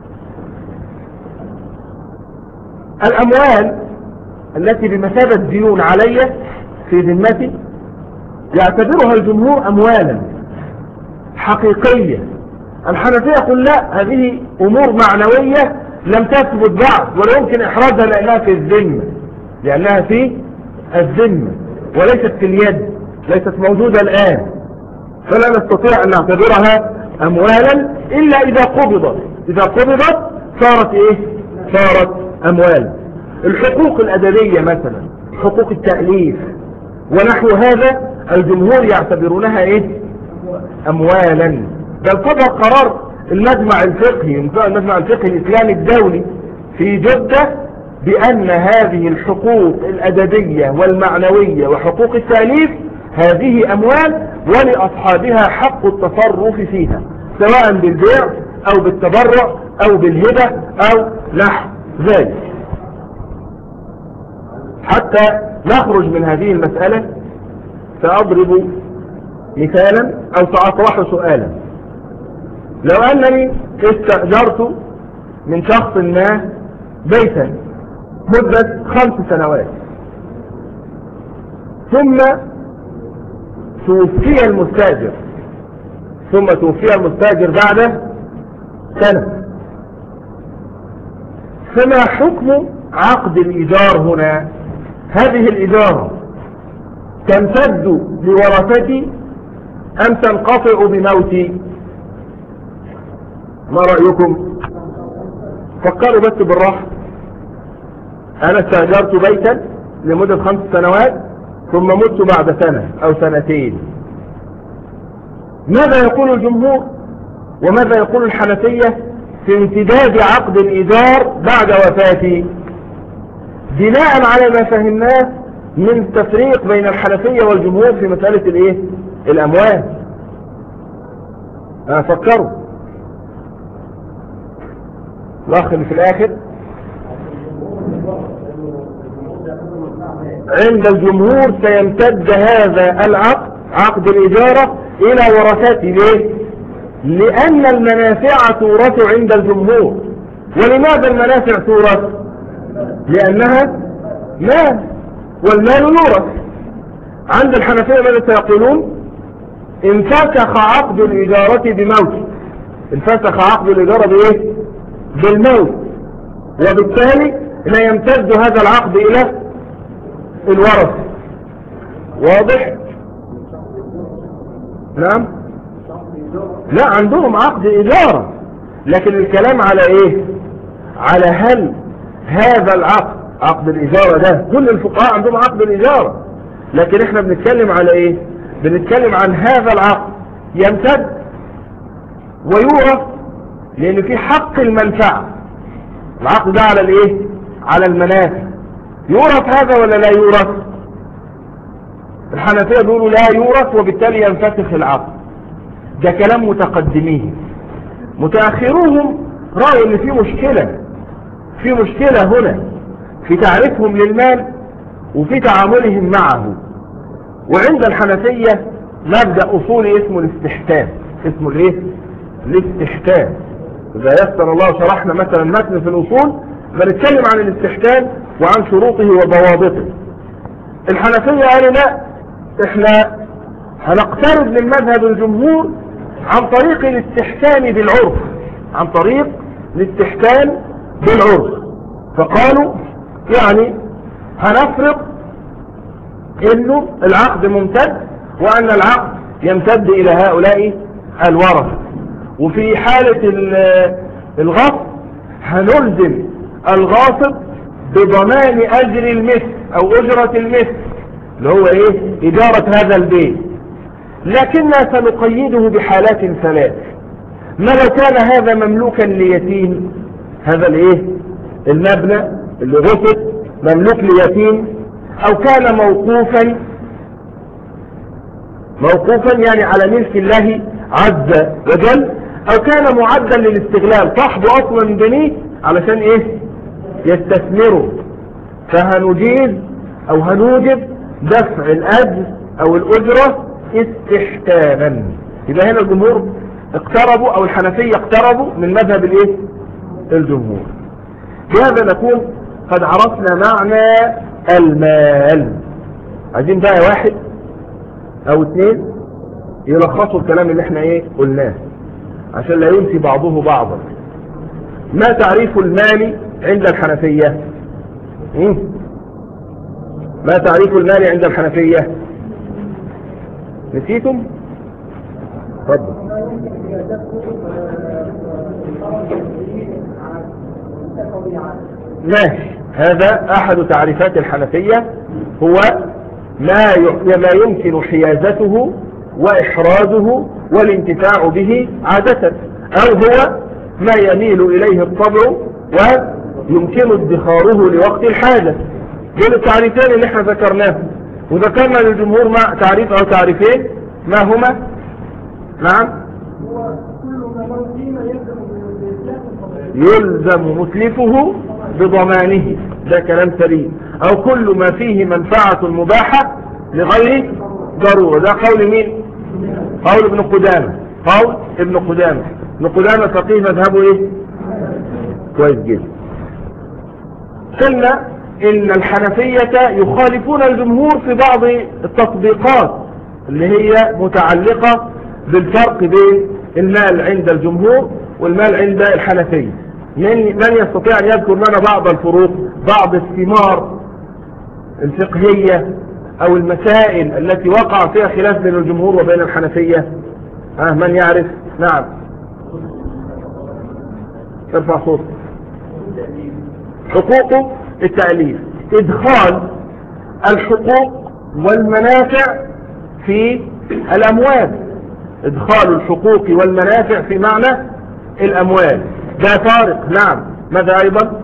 الاموال التي بمثابة ديون علي في ذمتي يعتبرها الجمهور اموالا حقيقية. الحنفية يقول لا، هذه امور معنوية لم تثبت بعد ولا يمكن احرازها لانها في الذمة، لانها في الذمة وليست في اليد، ليست موجودة الان، فلا نستطيع ان نعتبرها اموالا الا اذا قبضت. اذا قبضت صارت ايه؟ صارت أموال. الحقوق الأدبية مثلا حقوق التأليف ونحو هذا الجمهور يعتبرونها إيه؟ أموالا. بل صدر قرار المجمع الفقهي الإسلامي الدولي في جدة بأن هذه الحقوق الأدبية والمعنوية وحقوق التأليف هذه أموال ولأصحابها حق التصرف فيها سواء بالبيع أو بالتبرع أو بالهبة أو نحو ذلك. حتى نخرج من هذه المسألة سأضرب مثالا أو سأطرح سؤالا. لو أنني استأجرت من شخص ما بيتا مدة 5 سنوات ثم توفي المستاجر بعد سنة، فما حكم عقد الإيجار هنا؟ هذه الإجارة تمتد لورثتي أم تنقطع بموتي؟ ما رأيكم؟ فكروا بس بالراحة. أنا استأجرت بيتا لمدة 5 سنوات ثم مت بعد سنة أو سنتين، ماذا يقول الجمهور وماذا يقول الحنفية في امتداد عقد الإيجار بعد وفاتي؟ بناء على ما فهمناه من التفريق بين الحنفية والجمهور في مسألة الايه؟ الأموال. فكروا الأخ اللي في الآخر. عند الجمهور سيمتد هذا العقد عقد الإجارة إلى ورثته. ليه؟ لأن المنافع تورث عند الجمهور. ولماذا المنافع تورث؟ لأنها مال والمال يورث. عند الحنفية ماذا سيقولون؟ انفسخ عقد الإجارة بموت. انفسخ عقد الإجارة بإيه؟ بالموت، وبالتالي لا يمتد هذا العقد إلى الورث. واضح؟ نعم. لا، عندهم عقد إجارة، لكن الكلام على إيه؟ على هل هذا العقد عقد الإجارة ده كل الفقهاء عندهم عقد الإجارة، لكن احنا بنتكلم على إيه؟ بنتكلم عن هذا العقد يمتد ويورث لأن في حق المنفعة. العقد ده على الإيه؟ على المنافع. يورث هذا ولا لا يورث؟ الحنفية بيقولوا لا يورث وبالتالي ينفسخ العقد. ده كلام متقدمين. متأخروهم رأوا ان في مشكلة هنا في تعريفهم للمال وفي تعاملهم معه. وعند الحنفية مبدأ أصولي اسمه الاستحسان. اسمه الايه؟ الاستحسان. إذا يسر الله شرحنا مثلا متن في الأصول بنتكلم عن الاستحسان وعن شروطه وضوابطه. الحنفية قالوا لا، احنا هنقترب من مذهب الجمهور عن طريق الاستحسان بالعرف، عن طريق الاستحسان بالعرف. فقالوا يعني هنفرق انه العقد ممتد وان العقد يمتد الى هؤلاء الورث. وفي حالة الغصب هنلزم الغاصب بضمان اجر المثل او اجرة المثل اللي هو ايه؟ اجارة هذا البيت، لكننا سنقيده بحالات 3. ما لو كان هذا مملوكا ليتيم، هذا الايه؟ المبنى اللي غصب مملوك ليتيم، او كان موقوفا يعني على ملك الله عز وجل، او كان معدا للاستغلال، صاحبه اصلا بنيه علشان ايه؟ يستثمره، فهنجيز او هنوجب دفع الاجر او الاجرة استحسانا. يبقى هنا الجمهور اقتربوا او الحنفية اقتربوا من مذهب الايه؟ الجمهور. بهذا نكون قد عرفنا معنى المال. عايزين بقى 1 أو 2 يلخصوا الكلام اللي احنا ايه قلناه عشان لا ينسي بعضه بعضا. ما تعريف المال عند الحنفية؟ ما تعريف المال عند الحنفية؟ نسيتم؟ تفضل. ماشي، هذا أحد تعريفات الحنفية، هو ما يمكن حيازته وإحرازه والانتفاع به عادة، أو هو ما يميل إليه الطبع ويمكن ادخاره لوقت الحاجة. دول التعريفين اللي احنا ذكرناه، وذكرنا للجمهور مع تعريف أو تعريفين، ما هما؟ نعم، يلزم مسلفه بضمانه، ده كلام سليم، او كل ما فيه منفعة مباحة لغير ضرورة، ده قول مين؟ قول ابن قدامة. قول ابن قدامة. ابن قدامة فقيه مذهبه ايه؟ كويس جدا. قلنا ان الحنفية يخالفون الجمهور في بعض التطبيقات اللي هي متعلقة بالفرق بين المال عند الجمهور والمال عند الحنفية. من يستطيع أن يذكر لنا بعض الفروق، بعض الثمار الفقهية أو المسائل التي وقع فيها خلاف بين الجمهور وبين الحنفية؟ من يعرف؟ نعم، ارفع صوت. حقوق التأليف، إدخال الحقوق والمنافع في الأموال، إدخال الحقوق والمنافع في معنى الأموال، ده فارق. نعم، ماذا أيضا؟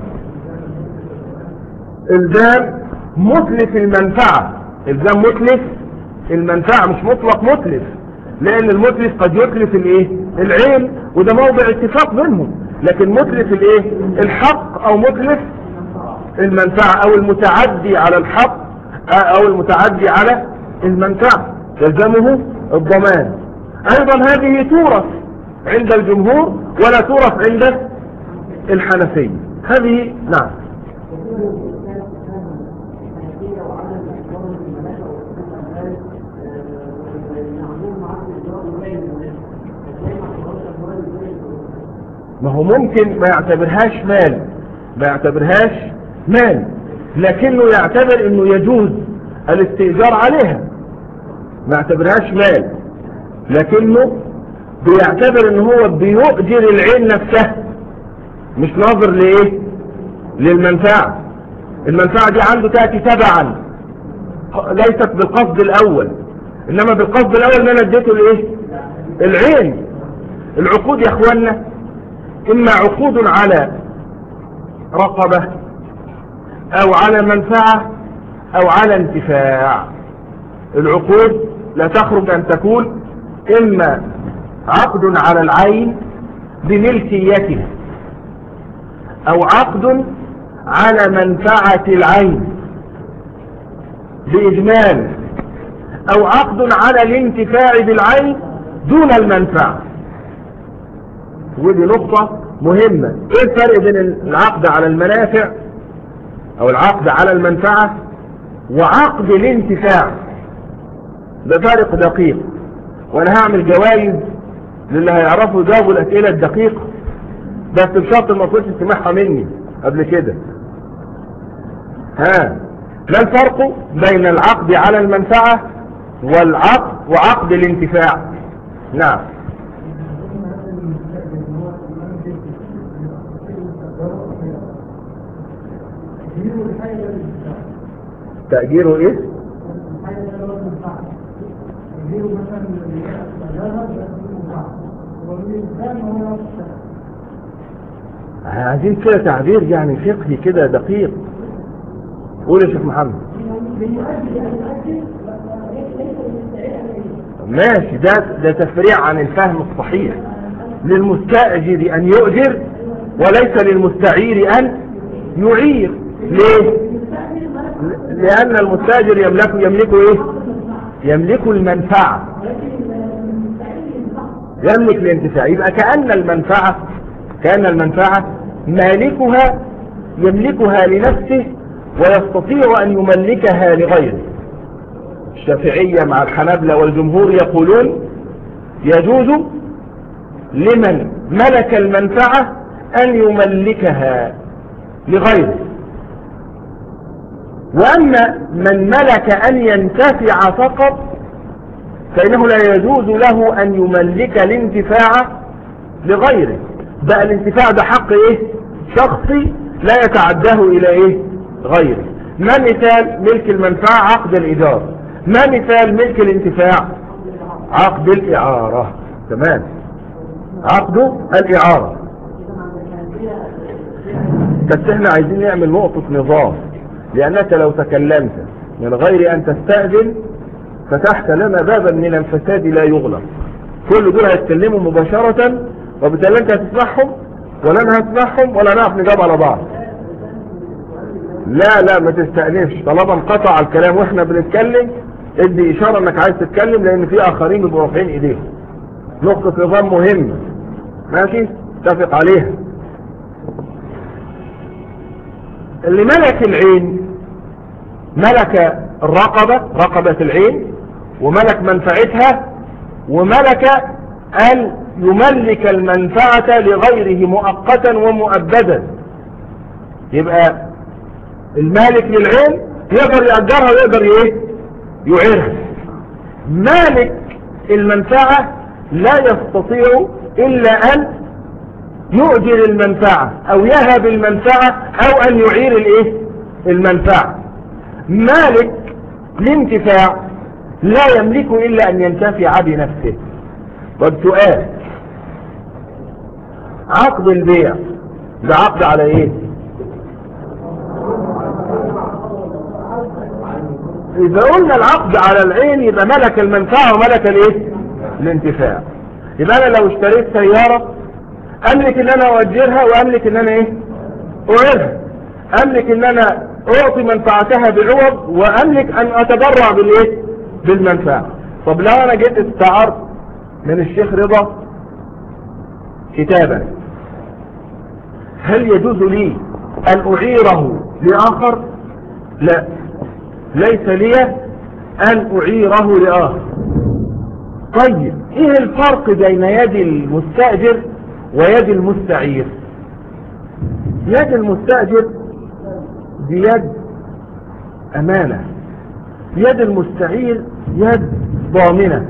إلزام متلف المنفعة، إلزام متلف المنفعة، مش مطلق متلف، لأن المتلف قد يتلف الإيه؟ العين، وده موضع اتفاق بينهم، لكن متلف الإيه؟ الحق، أو متلف المنفعة، أو المتعدي على الحق، أو المتعدي على المنفعة، يلزمه الضمان. أيضا هذه تورث عند الجمهور ولا تورث عند الحنفية، هذه. نعم، ما هو ممكن ما يعتبرهاش مال، ما يعتبرهاش مال، لكنه يعتبر انه يجوز الاستئجار عليها، ما يعتبرهاش مال، لكنه بيعتبر ان هو بيؤجر العين نفسها، مش ناظر لايه؟ للمنفعة. المنفعة دي عنده تأتي تبعا، ليست بالقصد الاول، انما بالقصد الاول ان انا اديته الايه؟ العين. العقود يا اخوانا اما عقود على رقبة او على منفعة او على انتفاع. العقود لا تخرج ان تكون اما عقد على العين بملكيتها، او عقد على منفعة العين بإجمال، او عقد على الانتفاع بالعين دون المنفعة. ودي نقطة مهمة. ايه الفرق بين العقد على المنافع او العقد على المنفعة وعقد الانتفاع؟ ده فارق دقيق، وانا هعمل جوائز للي هيعرفوا يجاوبوا الاسئلة الدقيقة، بس بشرط ما كنتش سمعها مني قبل كده. ما الفرق بين العقد على المنفعة وعقد الانتفاع؟ نعم، تأجيره ايه؟ عايزين كده تعبير يعني فقهي كده دقيق. قول يا شيخ محمد. ماشي، ده تفريع عن الفهم الصحيح. للمستأجر ان يؤجر وليس للمستعير ان يعير. ليه؟ لان المستأجر يملك ايه؟ يملك المنفعة، يملك الانتفاع. يبقى كأن المنفعة مالكها يملكها لنفسه ويستطيع أن يملكها لغيره. الشافعية مع الحنابلة والجمهور يقولون يجوز لمن ملك المنفعة أن يملكها لغيره، وأما من ملك أن ينتفع فقط فإنه لا يجوز له أن يملك الانتفاع لغيره. بقى الانتفاع ده حق ايه؟ شخصي لا يتعداه إلى إيه غيره. ما مثال ملك المنفعة؟ عقد الإيجار. ما مثال ملك الانتفاع؟ عقد الإعارة. تمام، عقد الإعارة. بس احنا عايزين نعمل نقطة نظام، لأنك لو تكلمت من غير أن تستأذن فتحت لنا بابا من الفساد لا يغلق. كل دول هيتكلموا مباشرة، وبالتالي انت هتسمعهم ولا انا هسمعهم ولا نعرف نجاوب على بعض. لا ما تستأنفش، طالما انقطع الكلام واحنا بنتكلم ادي اشارة انك عايز تتكلم، لان في اخرين بيبقوا رافعين ايديهم. نقطة نظام مهمة، ماشي، اتفق عليها. اللي ملك العين ملك الرقبة، رقبة العين، وملك منفعتها، وملك أن يملك المنفعة لغيره مؤقتا ومؤبدا. يبقى المالك للعين يقدر يأجرها ويقدر يعيرها. مالك المنفعة لا يستطيع إلا أن يؤجر المنفعة أو يهب المنفعة أو أن يعير المنفعة. مالك الانتفاع لا يملك إلا أن ينتفع بنفسه. والسؤال، عقد البيع ده عقد على ايه؟ إذا قلنا العقد على العين يبقى ملك المنفعة وملك الانتفاع. يبقى أنا لو اشتريت سيارة أملك إن أنا أؤجرها وأملك إن أنا أعيرها. أملك إن أنا أعطي منفعتها بعوض وأملك أن أتبرع بالمنفعة. طب لو أنا جيت استعرت من الشيخ رضا كتابا، هل يجوز لي أن أعيره لآخر؟ لا، ليس لي أن أعيره لآخر. طيب إيه الفرق بين يد المستأجر ويد المستعير؟ يد المستأجر دي يد أمانة، يد المستعير يد ضامنة.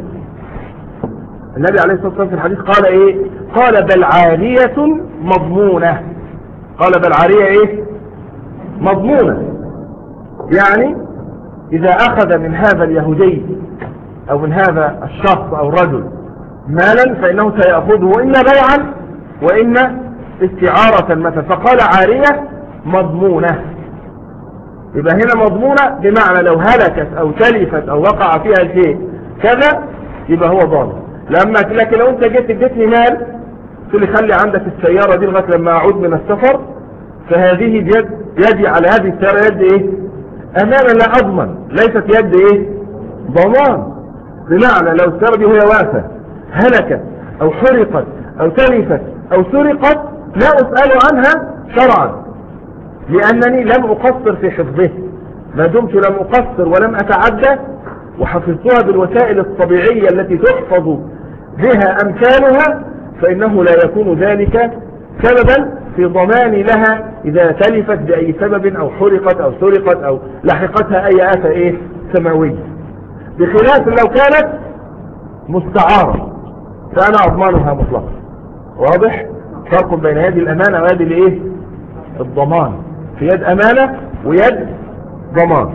النبي عليه الصلاة والسلام في الحديث قال ايه؟ قال بل عارية مضمونة. قال بل عارية مضمونة. يعني إذا أخذ من هذا اليهودي أو من هذا الشخص أو الرجل مالا فإنه سيأخذه إما بيعا وإما استعارة مثلا، فقال عارية مضمونة. يبقى هنا مضمونة بمعنى لو هلكت أو تلفت أو وقع فيها شيء كذا يبقى هو ضامن. لكن لو انت جيت اديتني مال تقول لي خلي عندك السيارة دي لغاية لما أعود من السفر، فهذه يدي على هذه السيارة يد أمانة لا أضمن، ليست يد ضمان. بمعنى لو السيارة دي وهي واقفة هلكت أو حرقت أو تلفت أو سرقت لا أسأل عنها شرعا، لأنني لم أقصر في حفظه. ما دمت لم أقصر ولم أتعدى وحفظتها بالوسائل الطبيعية التي تحفظ بها أمثالها، فإنه لا يكون ذلك سببا في ضمان لها إذا تلفت بأي سبب أو حرقت أو سرقت أو لحقتها أي آفة سماوية. بخلاف لو كانت مستعارة فأنا أضمانها مطلقا. واضح؟ فرق بين يد الأمانة ويد الضمان. في يد أمانة ويد ضمان.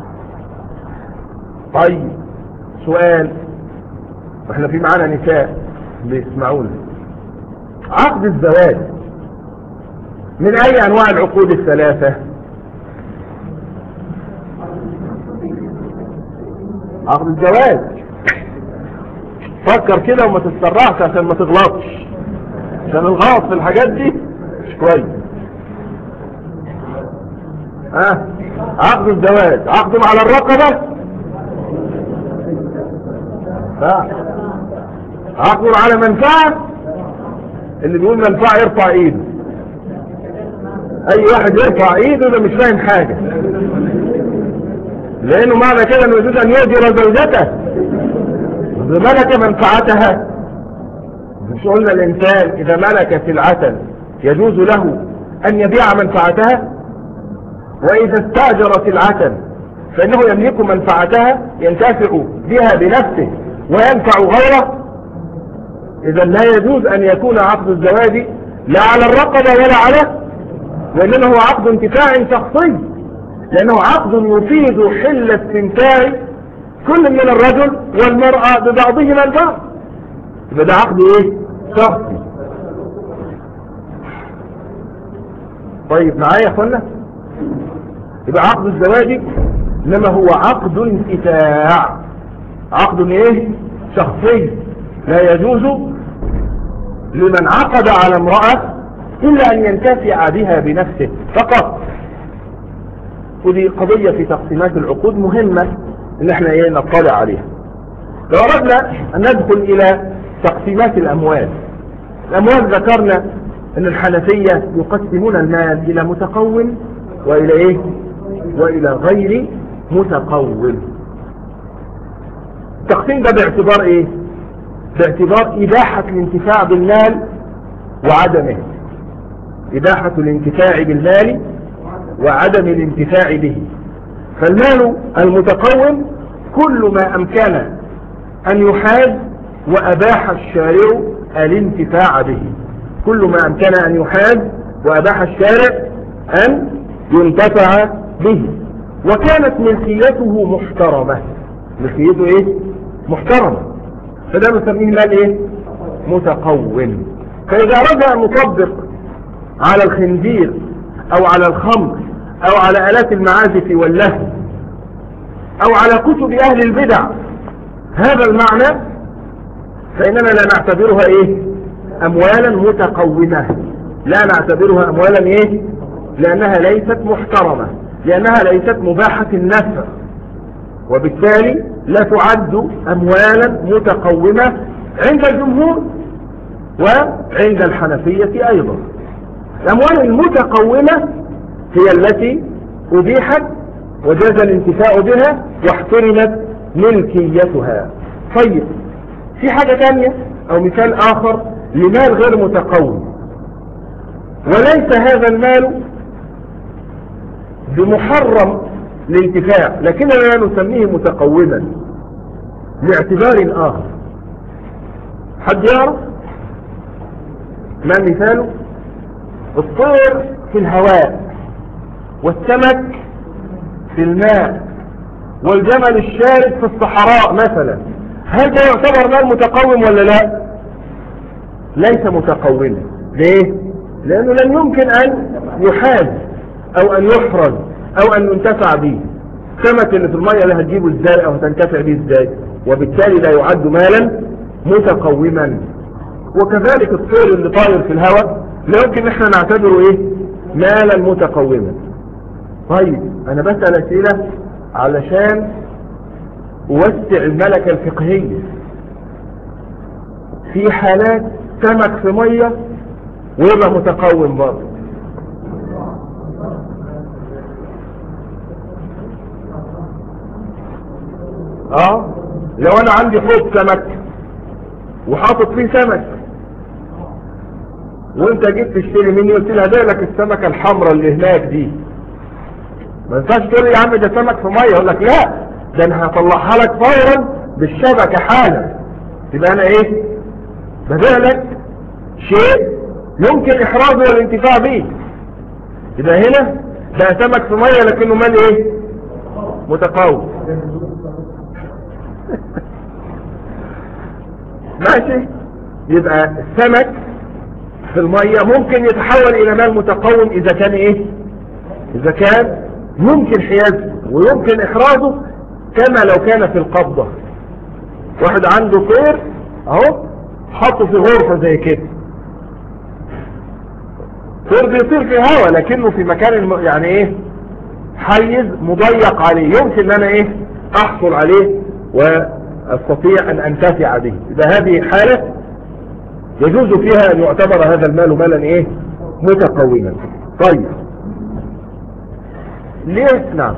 طيب سؤال، احنا في معانا نساء بيسمعونا. عقد الزواج من أي أنواع العقود الثلاثة؟ عقد الزواج. فكر كده وما تتسرعش عشان ما تغلطش، عشان الغلط في الحاجات دي مش كويس. عقد الزواج عقد على الرقبة، عقد على منفعة. اللي بيقول منفعة يرفع ايده. اي واحد يرفع ايده ده مش فاهم حاجة، لانه معنى كده انه يجوز ان يؤجر زوجته بملك منفعتها. مش قلنا الانسان اذا ملك سلعة يجوز له ان يبيع منفعتها، واذا استاجر سلعة فانه يملك منفعتها ينتفع بها بنفسه وينفع غيره. اذا لا يجوز ان يكون عقد الزواج لا على الرقبة ولا على وإنما هو عقد انتفاع شخصي، لأنه عقد يفيد حل استمتاع كل من الرجل والمرأة ببعضهما البعض، يبقى ده عقد ايه؟ شخصي. طيب معايا يا اخوانا؟ يبقى عقد الزواج انما هو عقد انتفاع، عقد ايه؟ شخصي، لا يجوز لمن عقد على امرأة الا ان ينتفع بها بنفسه فقط. ودي قضية في تقسيمات العقود مهمة ان احنا ايه نطلع عليها. لو اردنا ان ندخل الى تقسيمات الاموال، الاموال ذكرنا ان الحنفية يقسمون المال الى متقوم والى ايه؟ والى غير متقوم. التقسيم ده باعتبار ايه؟ باعتبار اباحة الانتفاع بالمال وعدمه، اباحة الانتفاع بالمال وعدم الانتفاع به. فالمال المتقوم كل ما امكن ان يحاز واباح الشارع الانتفاع به، كل ما امكن ان يحاز واباح الشارع ان ينتفع به، وكانت ملكيته محترمة. ملكيته ايه؟ محترمة، فده نسميه مال ايه؟ متقوم. فاذا اردنا ان نطبق على الخنزير او على الخمر او على آلات المعازف واللهو او على كتب اهل البدع هذا المعنى، فاننا لا نعتبرها ايه؟ اموالا متقومة، لا نعتبرها اموالا ايه؟ لانها ليست محترمة، لانها ليست مباحة النفع، وبالتالي لا تعد اموالا متقومة عند الجمهور وعند الحنفية ايضا. الاموال المتقومة هي التي ابيحت وجاز الانتفاع بها واحترمت ملكيتها. طيب في حاجة تانية او مثال اخر لمال غير متقوم، وليس هذا المال بمحرم الانتفاع لكننا لا نسميه متقوما لاعتبار اخر. حد يعرف ما مثاله؟ الطير في الهواء، والسمك في الماء، والجمل الشارد في الصحراء مثلا، هل ده يعتبر مال متقوم ولا لا؟ ليس متقوما. ليه؟ لانه لم يمكن ان يحاز او ان يحرز او ان ينتفع به. السمك اللي في المية اللي هتجيبه ازاي او هتنتفع به ازاي؟ وبالتالي لا يعد مالا متقوما. وكذلك الطير اللي طاير في الهواء لا يمكن احنا نعتبره ايه؟ مالا متقوما. طيب انا بسأل اسئلة علشان اوسع الملكة الفقهية. في حالات سمك في مية ويبقى متقوم برضه، لو انا عندي حوض سمك وحاطط فيه سمك وانت جيت تشتري مني قلت لي هبيع لك السمكه الحمراء اللي هناك دي، ما ينفعش تقول لي يا عم ده سمك في ميه، اقول لك لا ده انا هطلعها لك فورا بالشبكه حالا. يبقى انا ايه؟ ببيع لك شيء يمكن احرازه والانتفاع به. يبقى هنا ده سمك في ميه لكنه مال ايه؟ متقوم. ماشي. يبقى السمك في المية ممكن يتحول الى مال متقوم اذا كان ايه؟ اذا كان يمكن حيازه ويمكن احرازه، كما لو كان في القبضة. واحد عنده طير اهو حطه في غرفة زي كده، طير بيطير في الهواء لكنه في مكان يعني ايه؟ حيز مضيق عليه، يمكن ان انا ايه؟ احصل عليه واستطيع ان انتفع به. اذا هذه حالة يجوز فيها ان يعتبر هذا المال مالا ايه؟ متقوما. طيب ليه؟ نعم.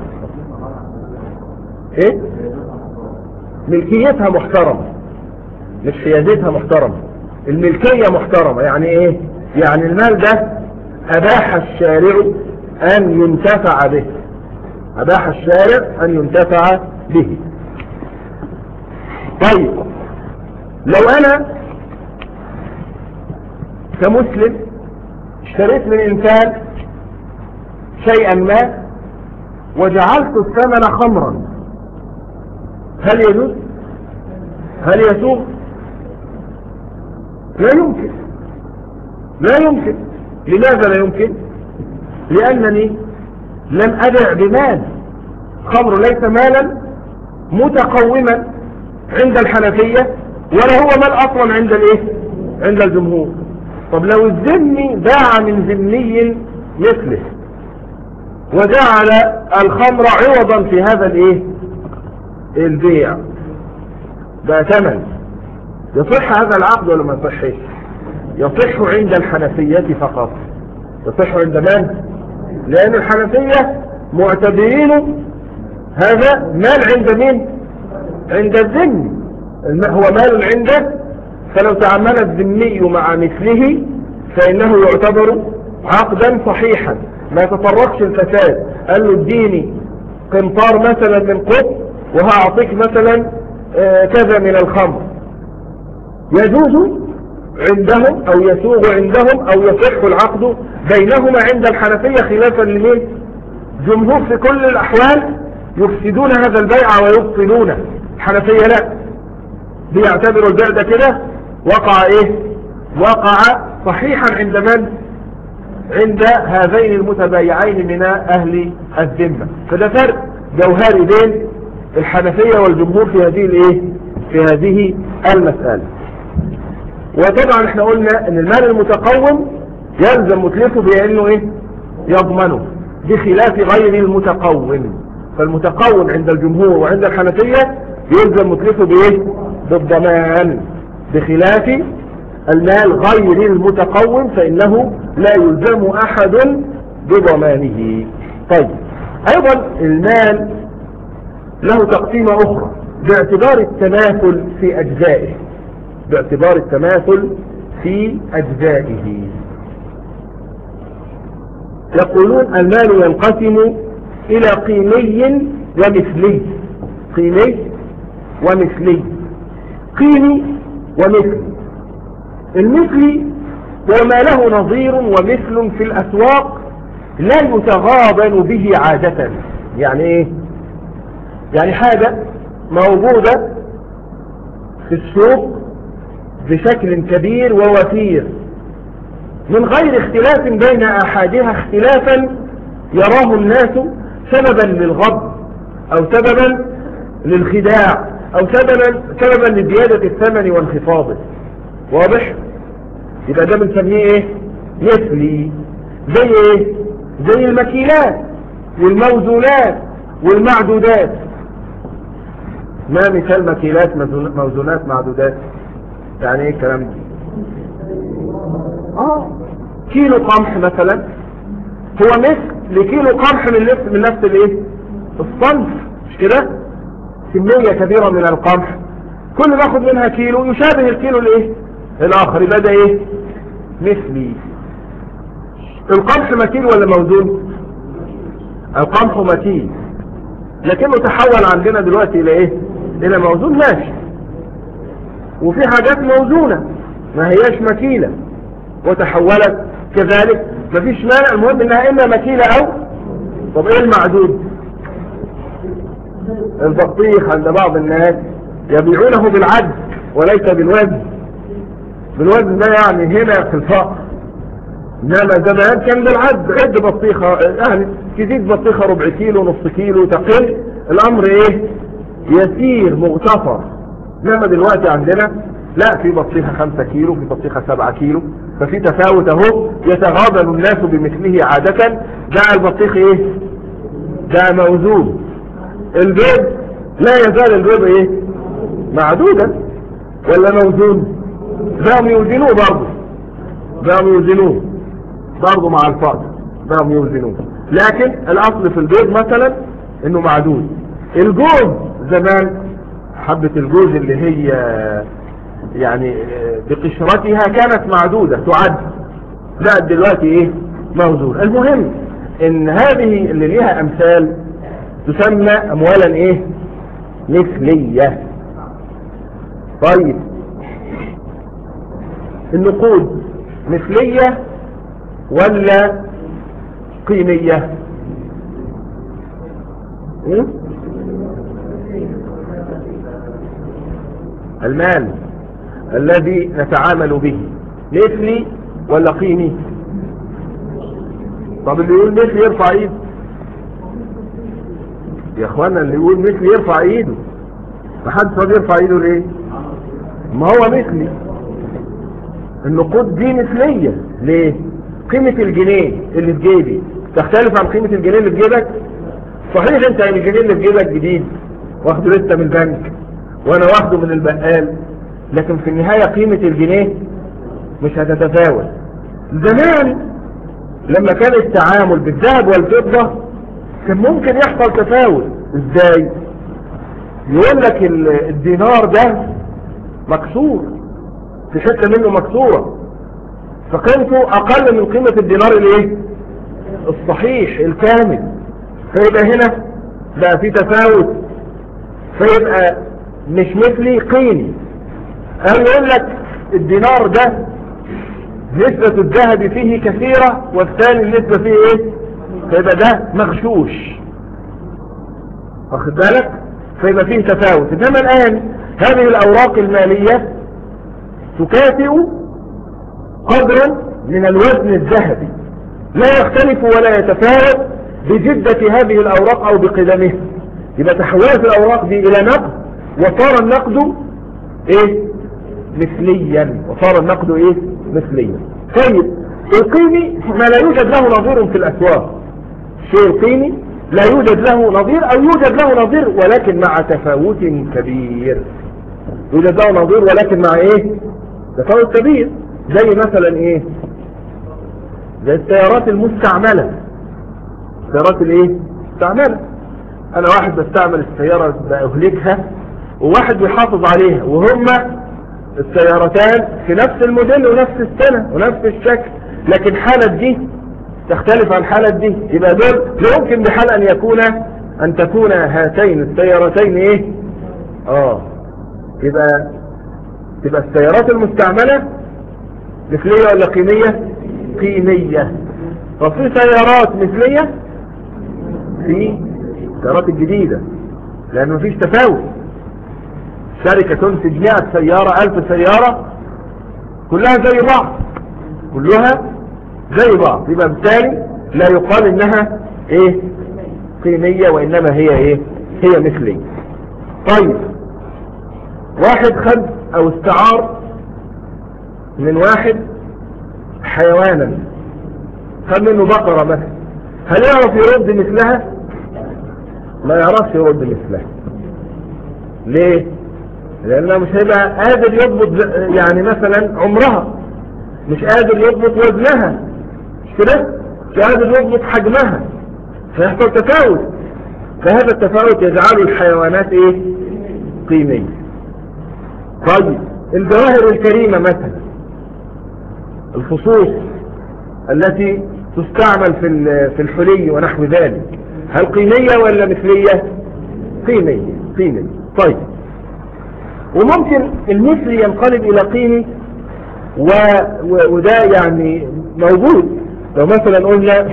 ايه؟ ملكيتها محترمة، مش حيازتها محترمة، الملكية محترمة. يعني ايه؟ يعني المال ده اباح الشارع ان ينتفع به، اباح الشارع ان ينتفع به. طيب لو انا كمسلم اشتريت من انسان شيئا ما وجعلت الثمن خمرا، هل يجوز؟ هل يسوغ؟ لا يمكن، لا يمكن. لماذا لا يمكن؟ لأنني لم أبع بمال. خمر ليس مالا متقوما عند الحنفية ولا هو مال أصلا عند الايه؟ عند الجمهور. طب لو الذمي باع من ذمي مثله وجعل الخمر عوضا في هذا الايه؟ البيع، ده ثمن، يصح هذا العقد ولا ما يصحش؟ يصح عند الحنفية فقط. يصح عند من؟ لأن الحنفية معتبرينه هذا مال عند مين؟ عند الذمي، هو مال عنده، فلو تعامل الذمي مع مثله فإنه يعتبر عقدا صحيحا ما يتطرقش الفساد. قال له اديني قنطار مثلا من قطن وهعطيك مثلا كذا من الخمر، يجوز عندهم أو يسوغ عندهم أو يصح العقد بينهما عند الحنفية، خلافا لمين؟ جمهور في كل الأحوال يفسدون هذا البيع ويبطلونه. الحنفية لا، بيعتبروا البيع ده كده وقع ايه؟ وقع صحيحا عند من؟ عند هذين المتبايعين من أهل الذمة. فده فرق جوهري بين الحنفية والجمهور في هذه الايه؟ في هذه المسألة. وطبعا احنا قلنا ان المال المتقوم يلزم متلفه بانه ايه؟ يضمنه، بخلاف غير المتقوم. فالمتقوم عند الجمهور وعند الحنفية يلزم متلفه بايه؟ بالضمان، بخلاف المال غير المتقوم فانه لا يلزم احد بضمانه. طيب ايضا المال له تقسيمة اخرى باعتبار التماثل في اجزائه، باعتبار التماثل في أجزائه. يقولون المال ينقسم إلى قيمي ومثلي. قيمي ومثلي. قيمي ومثلي. المثلي هو ما له نظير ومثل في الأسواق لا يتغابن به عادة. يعني إيه؟ يعني حاجة موجودة في السوق بشكل كبير ووفير من غير اختلاف بين أحدها اختلافا يراه الناس سببا للغض أو سببا للخداع أو سببا لزيادة الثمن وانخفاضه. واضح؟ يبقى ده بنسميه ايه؟ مثلي. زي ايه؟ زي المكيلات والموزونات والمعدودات. ما مثال مكيلات موزونات معدودات؟ يعني ايه الكلام ده؟ كيلو قمح مثلا هو مثل لكيلو قمح من نفس الايه؟ الصنف، مش كده؟ كمية كبيرة من القمح كل ما اخد منها كيلو يشابه الكيلو الايه؟ الاخر، يبقى ده ايه؟ مثلي. القمح مكيل ولا موزون؟ القمح مكيل لكنه تحول عندنا دلوقتي الى ايه؟ الى موزون، ماشي. وفي حاجات موزونة ما هياش مكيلة وتحولت كذلك، مفيش مانع، المهم انها اما مكيلة او. طب ايه المعدود؟ البطيخ عند بعض الناس يبيعونه بالعد وليس بالوزن. بالوزن ده يعني هنا في الفقر، انما زمان كان بالعد. عد بطيخة يعني تزيد بطيخة ربع كيلو نص كيلو تقل، الامر ايه؟ يسير مغتفر. انما دلوقتي عندنا لا، في بطيخة 5 كيلو، في بطيخة 7 كيلو، ففي تفاوت اهو. يتغابن الناس بمثله عادة. ده البطيخ ايه؟ ده موزون. البيض لا يزال البيض ايه؟ معدودا ولا موزون؟ بقوا يوزنوه برضه، بقوا يوزنوه برضه مع الفقر، بقوا يوزنوه. لكن الاصل في البيض مثلا انه معدود. الجوز زمان حبة الجوز اللي هي يعني بقشرتها كانت معدودة تعد، لا دلوقتي ايه؟ موزون. المهم ان هذه اللي ليها امثال تسمى اموالا ايه؟ مثلية. طيب النقود مثلية ولا قيمية؟ المال الذي نتعامل به مثلي ولا قيمي؟ طب اللي يقول مثلي يرفع ايده يا اخوانا، اللي يقول مثلي يرفع ايده. ما حدش راضي يرفع ايده ليه؟ ما هو مثلي، النقود دي مثلية. ليه؟ قيمة الجنيه اللي في جيبي تختلف عن قيمة الجنيه اللي في جيبك. صحيح انت الجنيه اللي في جيبك جديد واخده لسه من البنك وانا واخده من البقال، لكن في النهاية قيمة الجنيه مش هتتفاوت. زمان لما كان التعامل بالذهب والفضة كان ممكن يحصل تفاوت. ازاي؟ يقول لك الدينار ده مكسور، في حتة منه مكسورة فقيمته اقل من قيمة الدينار الايه الصحيح الكامل، فيبقى هنا بقى في تفاوت، فيبقى مش مثلي قيمي. قال يقول لك الدينار ده نسبة الذهب فيه كثيرة والثاني النسبة فيه ايه، فيبقى ده مغشوش، واخد بالك؟ فيبقى فيه تفاوت. انما الان هذه الاوراق المالية تكافئ قدرا من الوزن الذهبي لا يختلف ولا يتفاوت بجدة هذه الاوراق او بقدمها. يبقى تحولت الاوراق دي الى نقد وصار النقد ايه مثليا، وصار النقد ايه مثليا. طيب القيمي ما لا يوجد له نظير في الاسواق، الشيء القيمي لا يوجد له نظير او يوجد له نظير ولكن مع تفاوت كبير. يوجد له نظير ولكن مع ايه تفاوت كبير. زي مثلا ايه؟ زي السيارات المستعملة. السيارات الايه مستعملة، انا واحد بستعمل السيارة بأهلكها وواحد بيحافظ عليها، وهما السيارتان في نفس الموديل ونفس السنة ونفس الشكل، لكن حالة دي تختلف عن حالة دي. يبقى دول لا يمكن بحال ان تكون هاتين السيارتين ايه تبقى السيارات المستعملة مثلية ولا قيمية؟ قيمية. ففي سيارات مثلية في السيارات الجديدة لأن مفيش تفاوت. شركة تنتج 100 سيارة 1000 سيارة كلها زي بعض، كلها زي بعض، يبقى بالتالي لا يقال انها ايه قيمية وانما هي ايه هي مثلية. طيب واحد خد او استعار من واحد حيوانا، خد منه بقرة مثلا، هل يعرف يرد مثلها؟ ما يعرفش يرد مثلها. ليه؟ لانه مش هيبقى قادر يضبط يعني مثلا عمرها، مش قادر يضبط وزنها، مش كده؟ مش قادر يضبط حجمها، فيحصل تفاوت. فهذا التفاوت يجعل الحيوانات ايه قيمية. طيب الجواهر الكريمة مثلا، الفصوص التي تستعمل في الحلي ونحو ذلك، هل قيمية ولا مثلية؟ قيمية. طيب وممكن المثل ينقلب الى قيمي وده يعني موجود. لو مثلا قلنا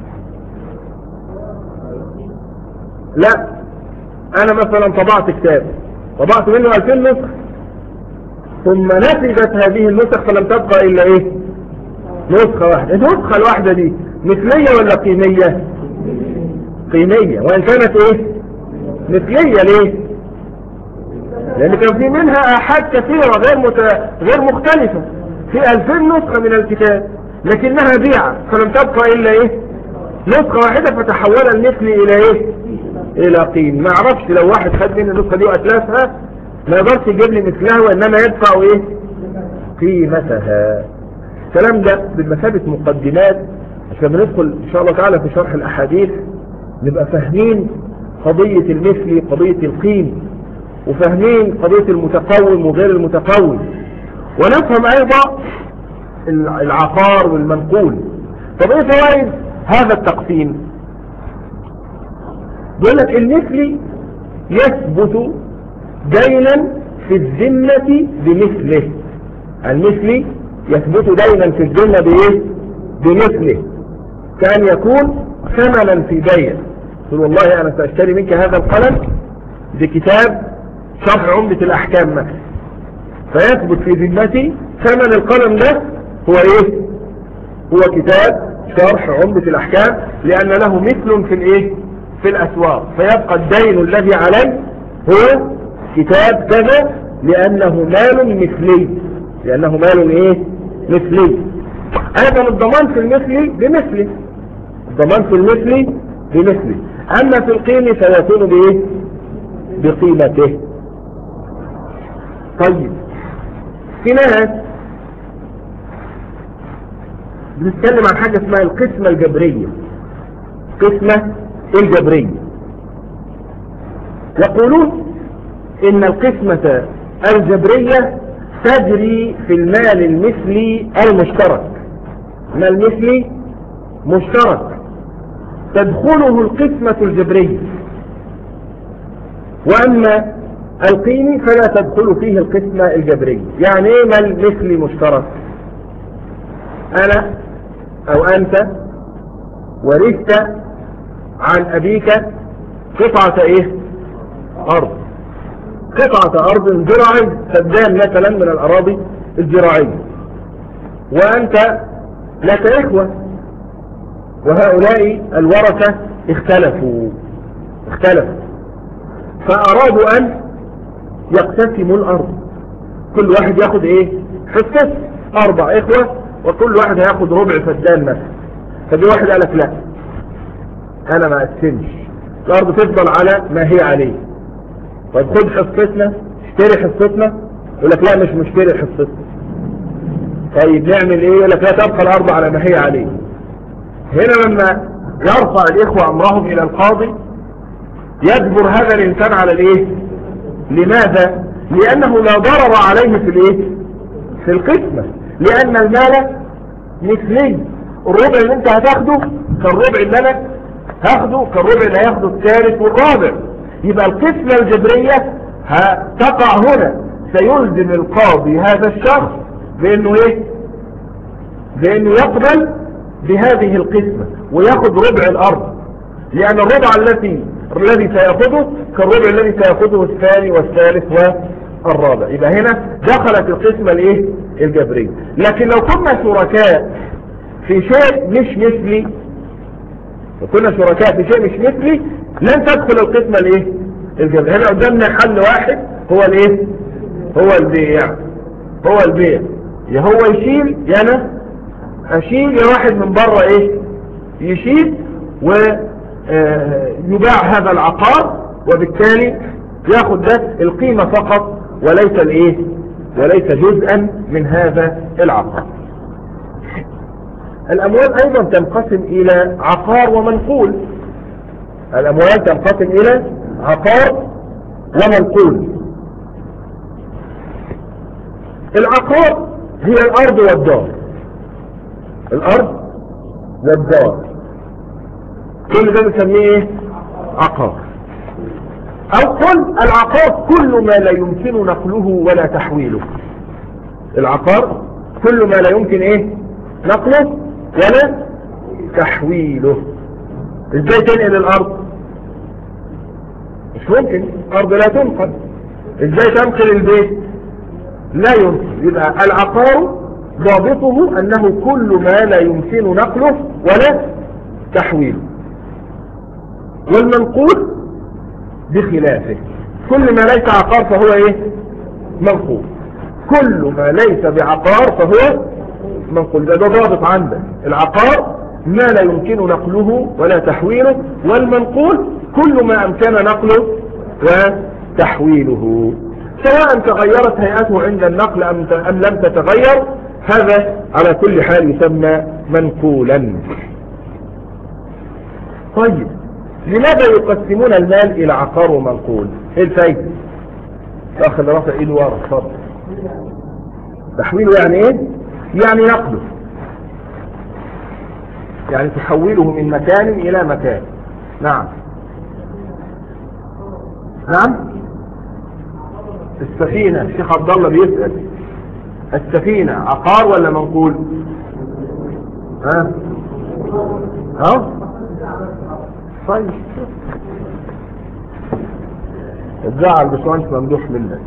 لا انا مثلا طبعت كتاب، طبعت منه 2000 نسخ، ثم نتجت هذه النسخ فلم تبقى الا ايه نسخة واحدة. النسخة الواحدة دي مثلية ولا قيمية؟ قيمية، وان كانت ايه مثلية. ليه؟ لان كان في منها احاد كثيرة غير مختلفة، في 2000 نسخة من الكتاب لكنها بيعة فلم تبقى الا ايه نسخة واحدة، فتحول المثل الى ايه الى قيم. ما اعرفش لو واحد خد مني النسخة دي واتلافها ما يقدرش يجيب لي مثلها وانما يدفع ايه قيمتها. الكلام ده بمثابة مقدمات عشان ندخل ان شاء الله تعالى في شرح الاحاديث نبقى فاهمين قضية المثل، قضية القيم، وفاهمين قضية المتقوم وغير المتقوم، ونفهم ايضا العقار والمنقول. طب ايه فوائد هذا التقسيم؟ بيقول لك المثل يثبت دينا في الذمة بمثله. المثل يثبت دينا في الذمة بايه بمثله، كان يكون ثمنا في بيع قلت والله أنا سأشتري منك هذا القلم بكتاب شرح عمدة الأحكام مثلا، فيثبت في ذمتي ثمن القلم ده هو إيه؟ هو كتاب شرح عمدة الأحكام، لأن له مثل في الإيه؟ في الأسواق، فيبقى الدين الذي علي هو كتاب كذا لأنه مال مثلي، لأنه مال إيه؟ مثلي. أيضا الضمان في المثلي بمثلي، الضمان في المثلي بمثلي، أما في القيمة فيكون بإيه؟ بقيمته. طيب في ناس بنتكلم عن حاجة اسمها القسمة الجبرية، قسمة الجبرية، يقولون إن القسمة الجبرية تجري في المال المثلي المشترك، مال مثلي مشترك تدخله القسمة الجبرية، وأما القيمي فلا تدخل فيه القسمة الجبرية. يعني ايه مال مثلي مشترك؟ أنا أو أنت ورثت عن أبيك قطعة إيه؟ أرض، قطعة أرض زراعية، فدان مثلا من الأراضي الزراعية، وأنت لك إخوة، وهؤلاء الورثة اختلفوا فأرادوا أن يقتسموا الأرض، كل واحد ياخد إيه؟ حصة، 4 إخوة وكل واحد هياخد ربع فدان مثلا. فجي واحد قال لك لا أنا ما أقسمش، الأرض تفضل على ما هي عليه، طيب خد حصتنا، اشتري حصتنا، يقول لك لا مش مشتري حصتنا. طيب نعمل ايه؟ يقول لك لا تبقى الأرض على ما هي عليه. هنا لما يرفع الإخوة أمرهم إلى القاضي يجبر هذا الإنسان على الايه؟ لماذا؟ لأنه لا ضرر عليه في الايه؟ في القسمة، لأن المال مثلي، الربع اللي انت هتاخده كالربع اللي انا هاخده كالربع اللي هياخده الثالث والرابع. يبقى القسمة الجبرية هتقع هنا، سيلزم القاضي هذا الشخص بأنه ايه؟ بأنه يقبل بهذه القسمة وياخد ربع الأرض، لأن الربع الذي سيأخذه كالربع الذي سيأخذه الثاني والثالث والرابع. يبقى هنا دخلت القسمة الايه؟ الجبرية. لكن لو كنا شركاء في شيء مش مثلي، لو كنا شركاء في شيء مش مثلي لن تدخل القسمة الايه؟ الجبرية. هنا قدامنا حل واحد هو الايه؟ هو البيع، يا هو يشيل يا انا اشيل، يا واحد من بره ايه؟ يشيل ويباع هذا العقار، وبالتالي ياخد ده القيمة فقط وليس الايه؟ وليس جزءا من هذا العقار. الأموال أيضا تنقسم إلى عقار ومنقول، الأموال تنقسم إلى عقار ومنقول. العقار هي الأرض والدار، الأرض والدار كل ده بنسميه إيه؟ عقار. أو قل العقار كل ما لا يمكن نقله ولا تحويله، العقار كل ما لا يمكن إيه؟ نقله ولا تحويله. ازاي تنقل الارض؟ مش ممكن، الارض لا تنقل. ازاي تنقل البيت؟ لا يمكن. يبقى العقار ضابطه انه كل ما لا يمكن نقله ولا تحويله. والمنقول بخلافه، كل ما ليس عقار فهو ايه؟ منقول. كل ما ليس بعقار فهو منقول. ده ضابط عندك، العقار ما لا يمكن نقله ولا تحويله، والمنقول كل ما امكن نقله وتحويله، سواء تغيرت هيئته عند النقل ام لم تتغير، هذا على كل حال يسمى منقولا. طيب لماذا يقسمون المال الى عقار ومنقول؟ ايه الفايدة؟ اخذ رفع ايده ورا، اتفضل. تحويله يعني ايه؟ يعني نقله، يعني تحوله من مكان الى مكان. نعم نعم. السفينة، الشيخ عبد الله بيسأل، السفينة عقار ولا منقول؟ ها طيب اتزعل باشمهندس ممدوح منك.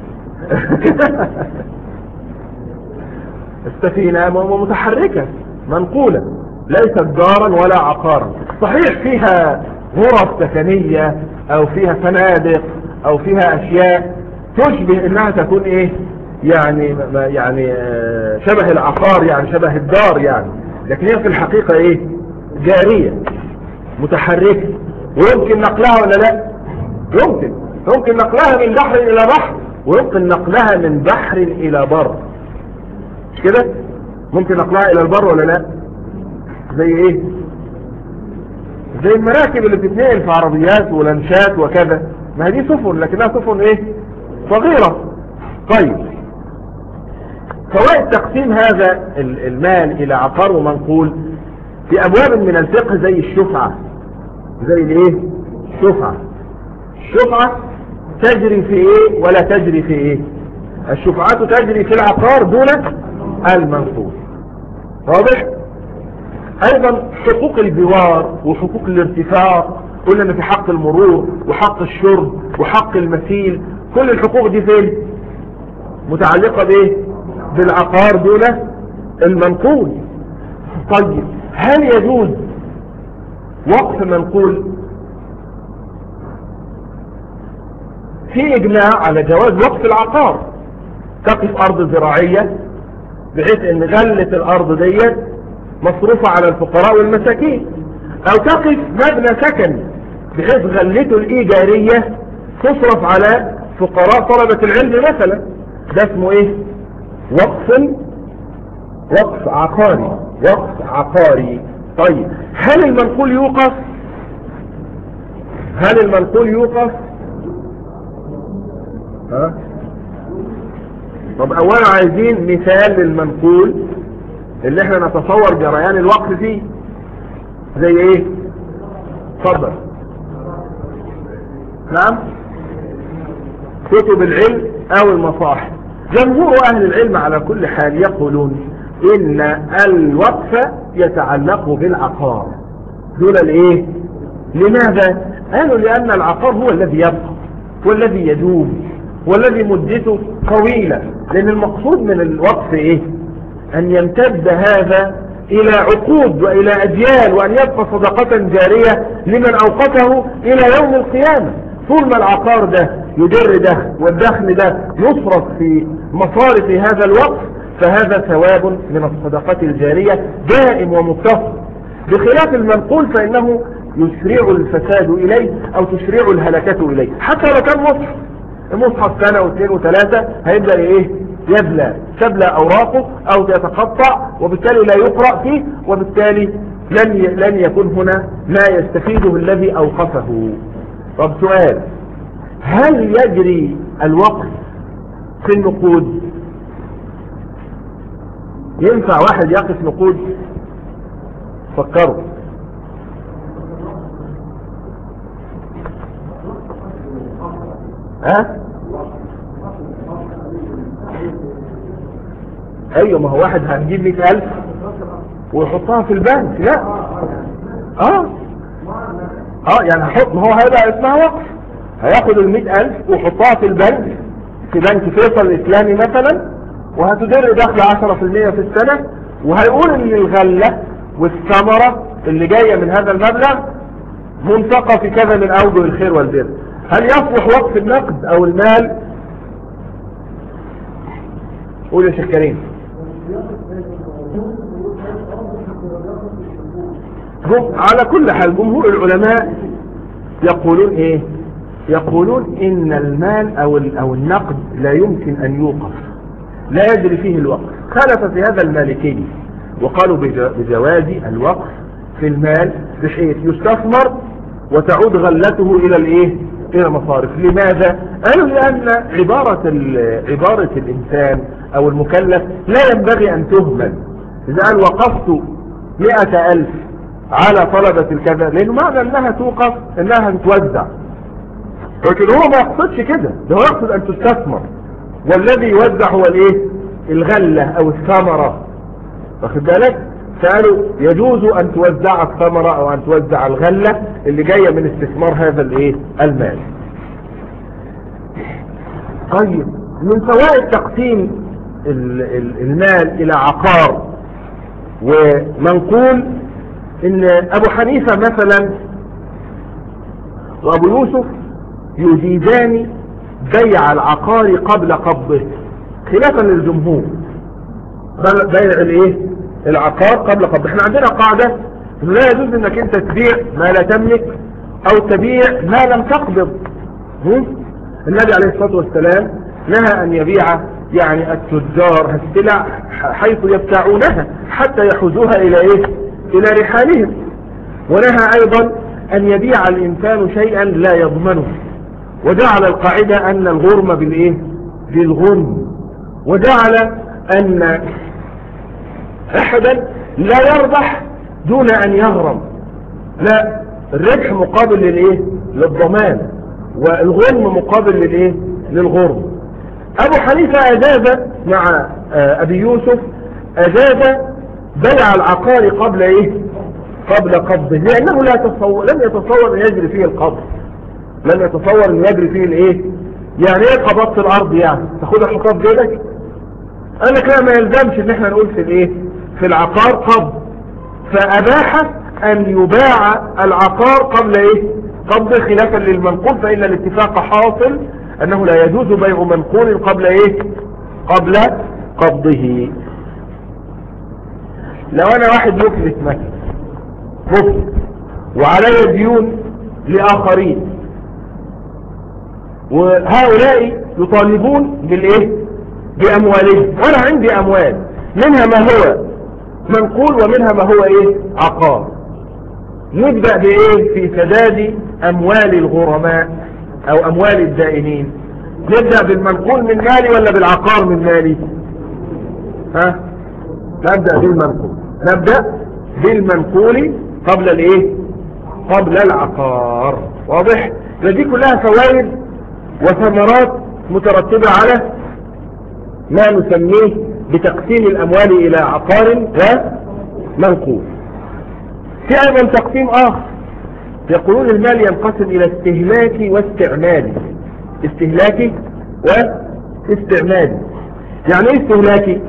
السفينة متحركة منقولة ليست دارا ولا عقارا، صحيح فيها غرف سكنية او فيها فنادق او فيها اشياء تشبه انها تكون ايه يعني شبه العقار، يعني شبه الدار يعني، لكن هي في الحقيقة ايه جارية متحركة، ويمكن نقلها ولا لا؟ يمكن نقلها من بحر الى بحر، ويمكن نقلها من بحر الى بر، مش كده؟ ممكن نقلها الى البر ولا لا؟ زي ايه؟ زي المراكب اللي بتتنقل في عربيات ولانشات وكذا، ما هي دي سفن لكنها سفن ايه صغيرة. طيب فوائد تقسيم هذا المال الى عقار ومنقول في ابواب من الفقه زي الشفعة. زي الايه؟ الشفعة تجري في ايه ولا تجري في ايه؟ الشفعات تجري في العقار دون المنقول، واضح؟ ايضا حقوق الجوار وحقوق الارتفاق، قلنا ان في حق المرور وحق الشرب وحق المثيل، كل الحقوق دي فين؟ متعلقة بايه؟ بالعقار دون المنقول. طيب هل يجوز وقف منقول؟ في اجماع على جواز وقف العقار. تقف ارض زراعية بحيث ان غلة الارض ديت مصروفة على الفقراء والمساكين، او تقف مبنى سكني بحيث غلته الايجارية تصرف على فقراء طلبة العلم مثلا، ده اسمه ايه؟ وقف عقاري. طيب هل المنقول يوقف؟ ها؟ طب اولا عايزين مثال للمنقول اللي احنا نتصور جريان الوقف فيه، زي ايه؟ اتفضل. نعم، كتب العلم او المصاحف. جمهور اهل العلم على كل حال يقولون ان الوقف يتعلق بالعقار دون الايه؟ لماذا؟ قالوا لان العقار هو الذي يبقى والذي يدوم والذي مدته طويلة، لان المقصود من الوقف ايه؟ ان يمتد هذا الى عقود والى اجيال، وان يبقى صدقة جارية لمن اوقفه الى يوم القيامة. طول ما العقار ده يدر ده والدخل ده يصرف في مصارف هذا الوقف، فهذا ثواب من الصدقات الجارية دائم ومتصل، بخلاف المنقول فإنه يسرع الفساد إليه أو تسرع الهلكة إليه. حتى لو كان المصحف سنة واثنين وثلاثة هيبدأ ايه؟ تبلى اوراقه او يتقطع، وبالتالي لا يقرأ فيه، وبالتالي لن يكون هنا ما يستفيده الذي اوقفه. طب سؤال، هل يجري الوقف في النقود؟ ينفع واحد يقف نقود؟ فكروا. ايوه، ما هو واحد هنجيب 100,000 ويحطها في البنك؟ لا. يعني هحط، ما هو هيبقى اسمها وقف، هياخد 100,000 ويحطها في البنك، في بنك فيصل الاسلامي مثلا، وهتدر دخل 10% في السنة، وهيقول ان الغلة والثمرة اللي جاية من هذا المبلغ منفقة في كذا من اوجه الخير والبر. هل يصلح وقف النقد او المال؟ قول يا شيخ كريم. على كل حال جمهور العلماء يقولون ايه؟ يقولون ان المال او النقد لا يمكن ان يوقف، لا يجري فيه الوقف. خالف في هذا المالكي وقالوا بجواز الوقف في المال بحيث يستثمر وتعود غلته الى الايه؟ الى مصارف. لماذا؟ قالوا لان عبارة الانسان او المكلف لا ينبغي ان تهمل. اذا قال وقفت 100,000 على طلبة الكذا، لانه معنى انها توقف انها تتوزع، لكن هو ما يقصدش كده، ده هو يقصد ان تستثمر، والذي يوزع هو الايه؟ الغلة او الثمرة، واخد بالك؟ فقالوا يجوز ان توزع الثمرة او ان توزع الغلة اللي جاية من استثمار هذا الايه المال. طيب من فوائد تقسيم المال الى عقار ومنقول ان ابو حنيفة مثلا وابو يوسف يجيزان بيع العقار قبل قبضه خلافا للجمهور. بيع الايه العقار قبل قبضه. احنا عندنا قاعدة انه لا يجوز انك انت تبيع ما لا تملك او تبيع ما لم تقبض. النبي عليه الصلاة والسلام نهى ان يبيع يعني التجار السلع حيث يبتاعونها حتى يحوزوها الى ايه الى رحالهم. ونهى ايضا ان يبيع الانسان شيئا لا يضمنه، وجعل القاعدة ان الغرم بالايه بالغنم، وجعل ان احدا لا يربح دون ان يغرم، لا الربح مقابل للايه للضمان والغرم مقابل للايه للغرم. ابو حنيفة اجاز مع ابي يوسف اجاز بيع العقار قبل ايه قبل قبضه، لانه لم يتصور ان يجري فيه القبض، لم يتصور ان يجري فيه الايه يعني ايه قبضت الارض يعني تاخدها حقاب جيدك. انا كده ما يلزمش ان احنا نقول في الايه في العقار قبض، فاباح ان يباع العقار قبل ايه قبض خلافا للمنقول، فان الاتفاق حاصل انه لا يجوز بيع منقول قبل ايه قبل قبضه. لو انا واحد مفلس مثلا مفلس وعلي ديون لاخرين وهؤلاء يطالبون بالايه باموالهم، وانا عندي اموال منها ما هو منقول ومنها ما هو ايه عقار، نبدأ بايه في سداد اموال الغرماء او اموال الدائنين؟ نبدأ بالمنقول من مالي ولا بالعقار من مالي؟ نبدأ بالمنقول، نبدأ بالمنقول قبل الايه قبل العقار. واضح؟ دي كلها فوائد وثمرات مترتبة على ما نسميه بتقسيم الاموال الى عقار ومنقول. في ايضا تقسيم اخر يقولون المال ينقسم الى استهلاكي واستعمالي. استهلاكي واستعمالي يعني ايه استهلاكي؟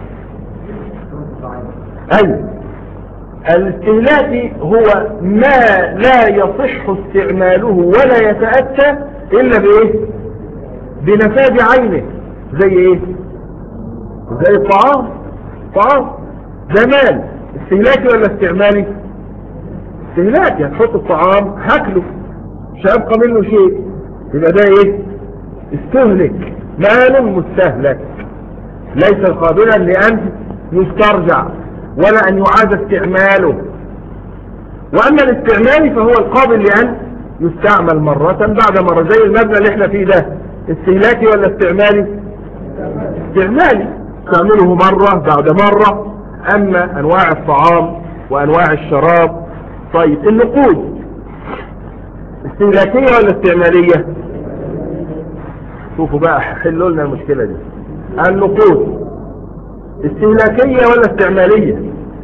الاستهلاكي هو ما لا يصح استعماله ولا يتأتى الا بايه بنفاذ عينه. زي ايه؟ زي الطعام. طعام ده مال استهلاكي ولا استعمالي؟ استهلاكي. هتحط الطعام هاكله مش هيبقى منه شيء، يبقى ده ايه استهلك، مال مستهلك ليس قابلا لان يسترجع ولا ان يعاد استعماله. واما الاستعمالي فهو القابل لان يستعمل مرة بعد مرة، زي المبنى اللي احنا فيه ده استهلاكي ولا استعمالي؟ استعمالي، تعمله مرة بعد مرة. اما انواع الطعام وانواع الشراب. طيب النقود استهلاكية ولا استعمالية؟ شوفوا بقى حلوا لنا المشكلة دي. النقود استهلاكية ولا استعمالية؟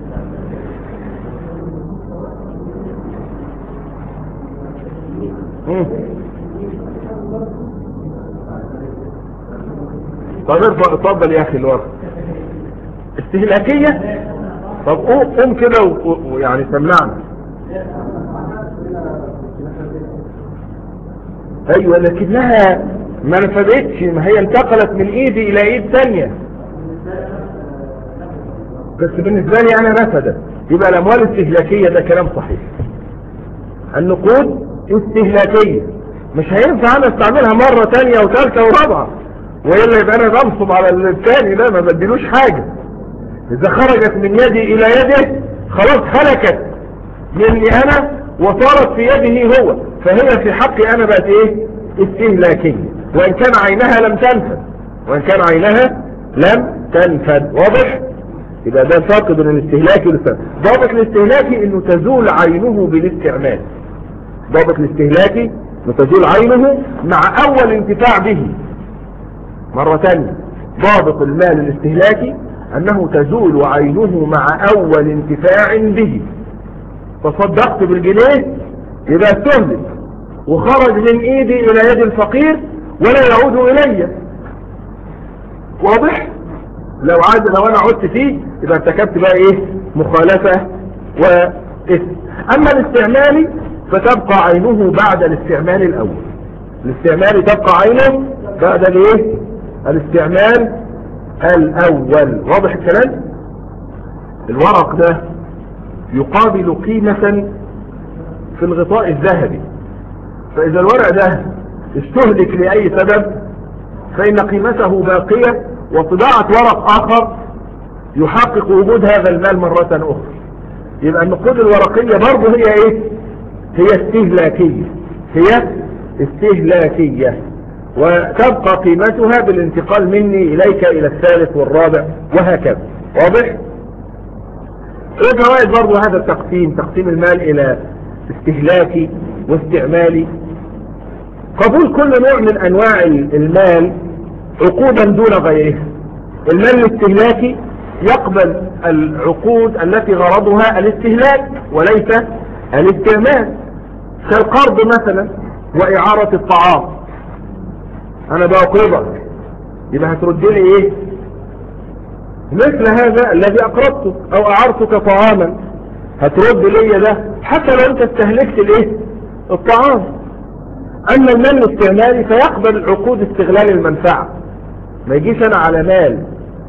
طب اتفضل يا اخي الورق. استهلاكية. طب قوم كده ويعني سمعنا. ايوه لكنها ما نفذتش، ما هي انتقلت من ايدي الى ايد ثانية، بس بالنسبة لي انا نفذت. يبقى الاموال استهلاكية، ده كلام صحيح. النقود استهلاكية، مش هينفع انا استعملها مرة تانية وثالثة ورابعة، وإلا يبقى انا بنصب على الثاني ده ما بديلوش حاجة. اذا خرجت من يدي الى يده خلاص هلكت مني انا وصارت في يده هو، فهي في حقي انا بقت ايه استهلاكية، وان كان عينها لم تنفذ، وان كان عينها لم تنفذ. واضح؟ يبقى ده فرق بين الاستهلاكي والاستعمالي. ضابط الاستهلاكي انه تزول عينه بالاستعمال. ضابط الاستهلاكي انه تزول عينه مع اول انتفاع به. مرة تانية، ضابط المال الاستهلاكي أنه تزول عينه مع أول انتفاع به. تصدقت بالجنيه يبقى استهلك وخرج من إيدي إلى يد الفقير ولا يعود إلي. واضح؟ لو أنا عدت فيه يبقى ارتكبت بقى إيه؟ مخالفة وإثم. أما الاستعمالي فتبقى عينه بعد الاستعمال الأول. الاستعمالي تبقى عينه بعد الايه؟ الاستعمال الأول. واضح الكلام؟ الورق ده يقابل قيمة في الغطاء الذهبي، فإذا الورق ده استهلك لأي سبب فإن قيمته باقية، وطباعة ورق آخر يحقق وجود هذا المال مرة أخرى. يبقى النقود الورقية برضه هي إيه؟ هي استهلاكية، هي استهلاكية، وتبقى قيمتها بالانتقال مني إليك إلى الثالث والرابع وهكذا. واضح؟ ايه فوائد برضه هذا التقسيم، تقسيم المال إلى استهلاكي واستعمالي؟ قبول كل نوع من أنواع المال عقودا دون غيرها. المال الاستهلاكي يقبل العقود التي غرضها الاستهلاك وليس الاستعمال، كالقرض مثلا وإعارة الطعام. أنا بقرضك يبقى هترد لي إيه؟ مثل هذا الذي أقرضته، أو أعرتك طعاما هترد لي ده حتى لو أنت استهلكت الإيه؟ الطعام. أما المال الاستعمالي فيقبل عقود استغلال المنفعة. ما يجيش أنا على مال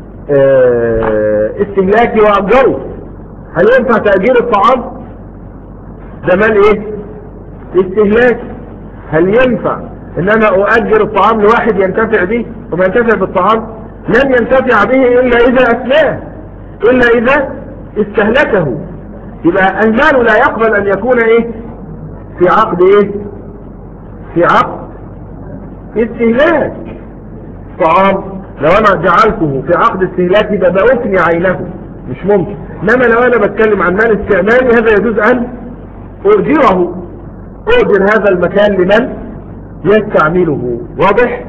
استهلاكي وأجره. هل ينفع تأجير الطعام؟ ده مال إيه؟ استهلاكي. هل ينفع ان انا اؤجر الطعام لواحد ينتفع به وما ينتفع بالطعام؟ لن ينتفع به الا اذا افناه، الا اذا استهلكه. يبقى المال لا يقبل ان يكون ايه؟ في عقد ايه؟ في عقد استهلاك. طعام لو انا جعلته في عقد استهلاك يبقى بأفني عينه، مش ممكن. انما لو انا بتكلم عن مال استعمالي هذا يجوز ان اؤجره، اؤجر هذا المكان لمن يستعمله. واضح؟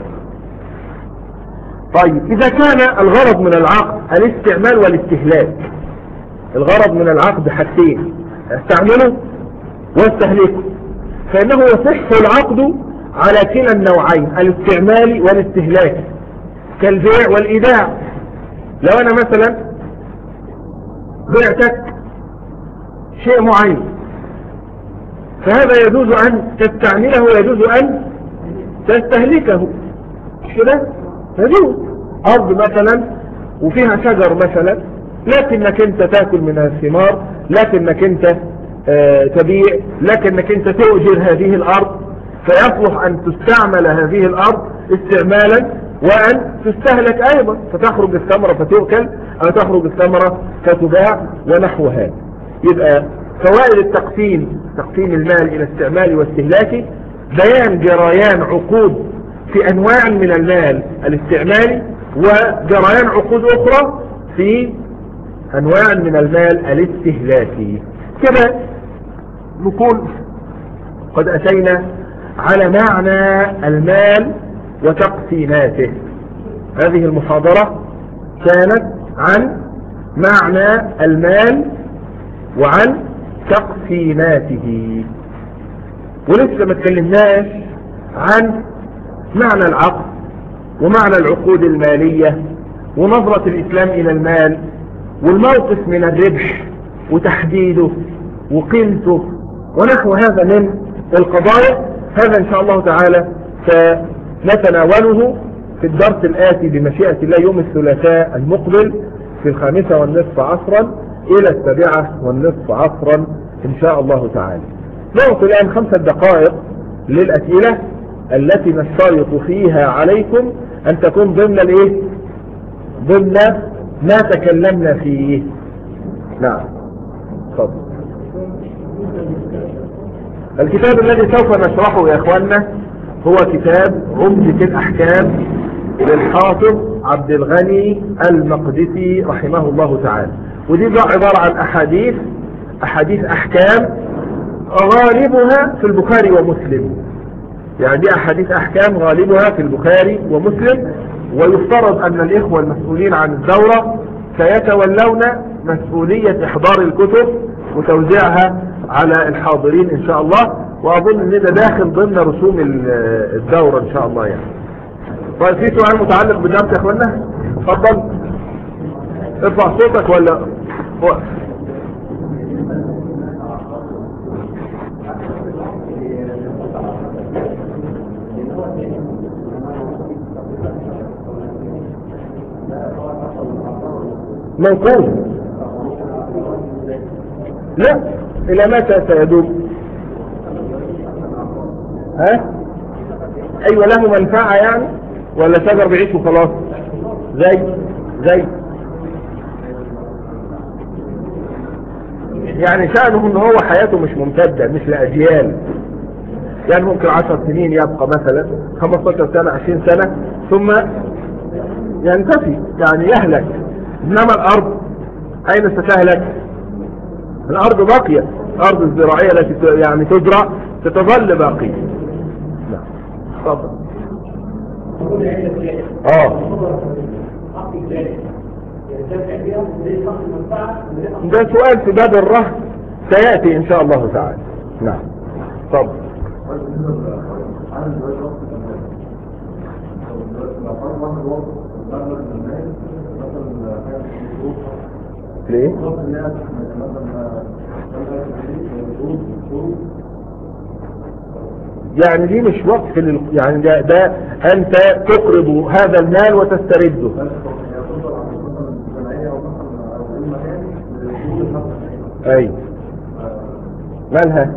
طيب إذا كان الغرض من العقد الاستعمال والاستهلاك، الغرض من العقد حاجتين: استعمله واستهلكه، فإنه يصح العقد على كلا النوعين، الاستعمال والاستهلاك، كالبيع والإيداع. لو أنا مثلا بعتك شيء معين فهذا يجوز أن تستعمله ويجوز أن تستهلكه، كده يجوز. أرض مثلا وفيها شجر مثلا، لكنك انت تأكل من الثمار، لكنك انت تبيع، لكنك انت تؤجر هذه الأرض، فيصلح أن تستعمل هذه الأرض استعمالا وأن تستهلك أيضا، فتخرج الثمرة فتؤكل أو تخرج الثمرة فتباع ونحو هذا. يبقى فوائد التقسيم، تقسيم المال إلى استعمالي واستهلاكي: بيان جريان عقود في أنواع من المال الاستعمالي، وجريان عقود أخرى في أنواع من المال الاستهلاكي. كده نكون قد أتينا على معنى المال وتقسيماته. هذه المحاضرة كانت عن معنى المال وعن تقسيماته، ولسه ما تكلمناش عن معنى العقد ومعنى العقود المالية ونظرة الإسلام إلى المال والموقف من الربح وتحديده وقيمته ونحو هذا من القضايا. هذا إن شاء الله تعالى سنتناوله في الدرس الآتي بمشيئة الله يوم الثلاثاء المقبل في 5:30 عصرا إلى 7:30 عصرا إن شاء الله تعالى. نعطي الآن 5 دقائق للأسئلة التي نشترط فيها عليكم أن تكون ضمن الإيه؟ ضمن ما تكلمنا فيه. نعم تفضل. الكتاب الذي سوف نشرحه يا إخواننا هو كتاب عمدة الأحكام للحافظ عبد الغني المقدسي رحمه الله تعالى. ودي عبارة عن أحاديث أحكام غالبها في البخاري ومسلم. يعني دي أحاديث أحكام غالبها في البخاري ومسلم، ويفترض أن الإخوة المسؤولين عن الدورة سيتولون مسؤولية إحضار الكتب وتوزيعها على الحاضرين إن شاء الله، وأظن أن ده داخل ضمن رسوم الدورة إن شاء الله يعني. طيب في سؤال متعلق بالدرس يا أخوانا؟ اتفضل ارفع صوتك ولا وقف. منقول لا، الى متى سيدوم؟ ها ايوه له منفعة يعني، ولا شجر بعيش وخلاص؟ زي يعني شأنه ان هو حياته مش ممتدة، مش لأجيال، يعني ممكن 10 سنين يبقى مثلا، 15 سنة 20 سنة ثم ينتفي يعني يهلك. انما الارض اين ستهلك؟ الارض باقية، الارض الزراعية التي يعني تزرع ستظل باقية. نعم تفضل. ده سؤال في باب الرهن سيأتي ان شاء الله تعالى. نعم تفضل. ليه؟ يعني دي مش وقف يعني ده انت تقرض هذا المال وتسترده. اي مالها؟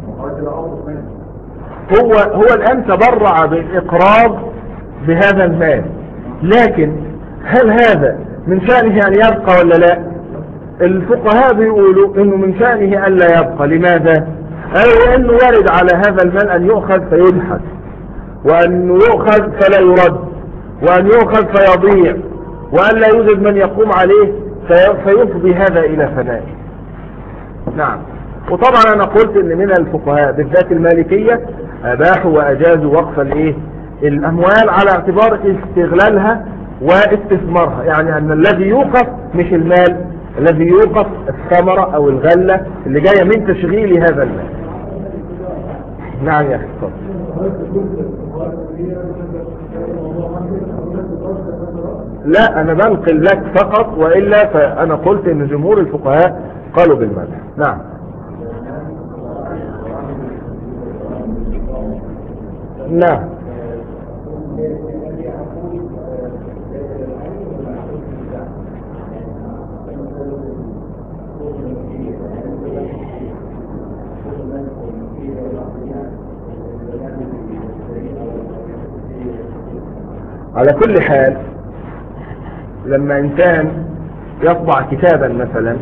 هو الان تبرع بالاقراض بهذا المال، لكن هل هذا من شأنه ان يبقى ولا لا؟ الفقهاء بيقولوا انه من شأنه ان لا يبقى. لماذا؟ قالوا انه يرد على هذا المال ان يؤخذ فيبحث، وان يؤخذ فلا يرد، وان يؤخذ فيضيع، وان لا يوجد من يقوم عليه فيفضي هذا الى فنائه. نعم. وطبعا انا قلت ان من الفقهاء بالذات المالكية اباحوا واجازوا وقف الاموال على اعتبار استغلالها واستثمارها، يعني ان الذي يوقف مش المال، الذي يوقف الثمرة او الغلة اللي جاية من تشغيل هذا المال. نعم يا اخي لا انا بنقل لك فقط، وإلا فانا قلت ان جمهور الفقهاء قالوا بالمنع. نعم. نعم على كل حال لما انسان يطبع كتابا مثلا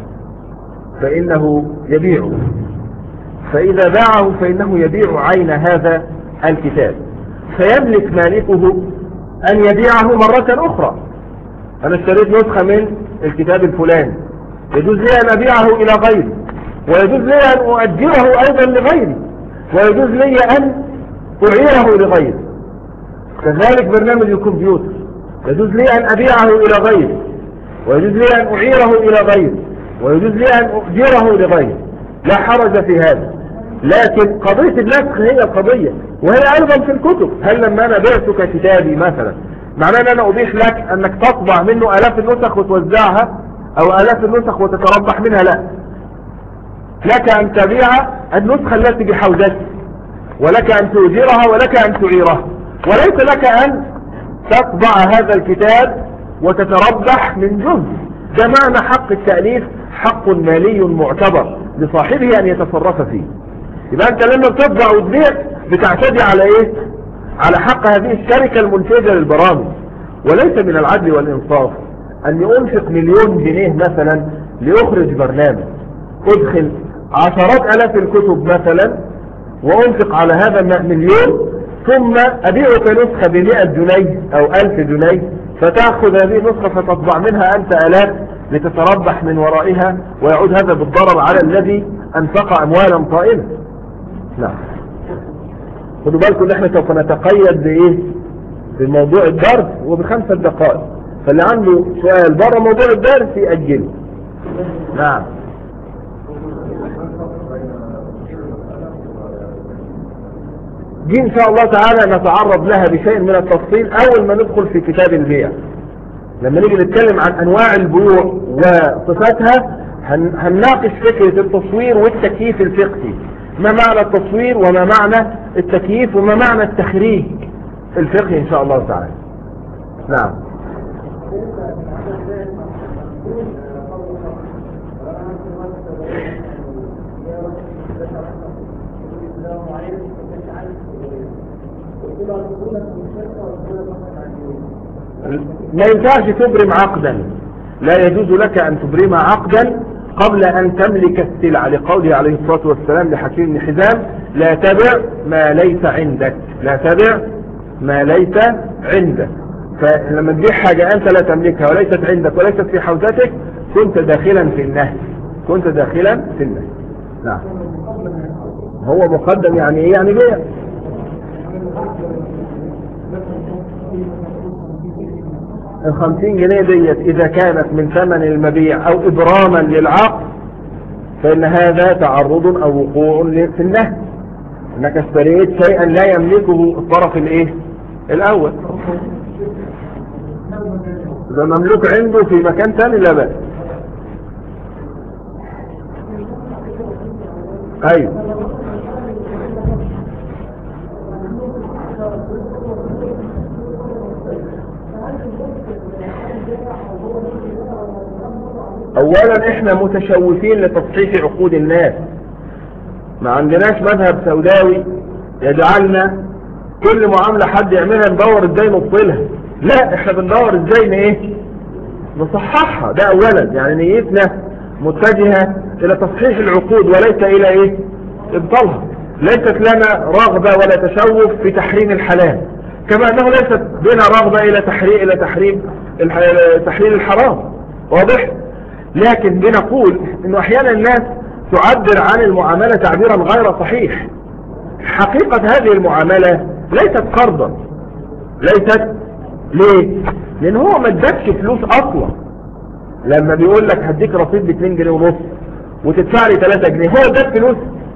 فانه يبيعه، فاذا باعه فانه يبيع عين هذا الكتاب، فيملك مالكه ان يبيعه مرة اخرى. انا اشتريت نسخة من الكتاب الفلاني، يجوز لي ان ابيعه الى غيري، ويجوز لي ان اؤجره ايضا لغيري، ويجوز لي ان اعيره لغيري. كذلك برنامج الكمبيوتر يجوز لي ان ابيعه الى غيري، ويجوز لي ان اعيره الى غيري، ويجوز لي ان اؤجره لغيري، لا حرج في هذا. لكن قضية النسخ هي القضية، وهي ايضا في الكتب. هل لما انا بعتك كتابي مثلا معناه ان انا ابيح لك انك تطبع منه الاف النسخ وتوزعها، او الاف النسخ وتتربح منها؟ لا، لك ان تبيع النسخة التي بحوزتك، ولك ان تؤجرها، ولك ان تعيرها، وليس لك ان تطبع هذا الكتاب وتتربح من جزء. ده معنى حق التأليف، حق مالي معتبر لصاحبه ان يتصرف فيه. يبقى انت لما بتطبع وتبيع بتعتدي على ايه؟ على حق هذه الشركة المنتجة للبرامج. وليس من العدل والانصاف ان ينفق 1,000,000 جنيه مثلا ليخرج برنامج، ادخل 10,000 الكتب مثلا وانفق على هذا 1,000,000، ثم ابيعك نسخة ب100 جنيه او 1000 جنيه، فتأخذ هذه النسخة فتطبع منها انت الاف لتتربح من ورائها، ويعود هذا بالضرر على الذي انفق اموالا طائلة. نعم. خدوا بالكم ان احنا سوف نتقيد بايه؟ بموضوع الدرس وب5 دقائق، فاللي عنده سؤال بره موضوع الدرس يأجله. نعم. دي ان شاء الله تعالى نتعرض لها بشيء من التفصيل اول ما ندخل في كتاب البيع. لما نيجي نتكلم عن انواع البيوع وصفاتها هنناقش فكرة التصوير والتكييف الفقهي، ما معنى التصوير وما معنى التكييف وما معنى التخريج الفقهي ان شاء الله تعالى. نعم. ما ينفعش تبرم عقدا، لا يجوز لك ان تبرم عقدا قبل ان تملك السلعة، لقوله عليه الصلاة والسلام لحكيم بن حزام: لا تبع ما ليس عندك، لا تبع ما ليس عندك. فلما تبيع حاجة انت لا تملكها وليست عندك وليست في حوزتك كنت داخلا في النهي، كنت داخلا في النهي. نعم. هو مقدم يعني ايه؟ يعني بيع. ال50 جنيه ديت اذا كانت من ثمن المبيع او ابراما للعقد فان هذا تعرض او وقوع في النهي، انك اشتريت شيئا لا يملكه الطرف الايه الاول، اذا مملوك عنده في مكان ثاني لا بأس. ايوه. اولا احنا متشوفين لتصحيح عقود الناس، ما عندناش مذهب سوداوي يجعلنا كل معاملة حد يعملها ندور ازاي نبطلها، لا احنا بندور ازاي ايه نصححها. ده اولا، يعني نيتنا متجهة الى تصحيح العقود وليس الى ايه ابطالها. ليست لنا رغبة ولا تشوف في تحريم الحلال، كما انه ليست بنا رغبة الى تحريم الحرام، واضح. لكن بنقول انه احيانا الناس تعبر عن المعاملة تعبيرا غير صحيح. حقيقة هذه المعاملة ليست قرضا، ليست. ليه؟ لان هو ما ادكش فلوس اصلا. لما بيقول لك هديك رصيد ب2 جنيه ونص وتدفع لي 3 جنيه، هو اداك فلوس؟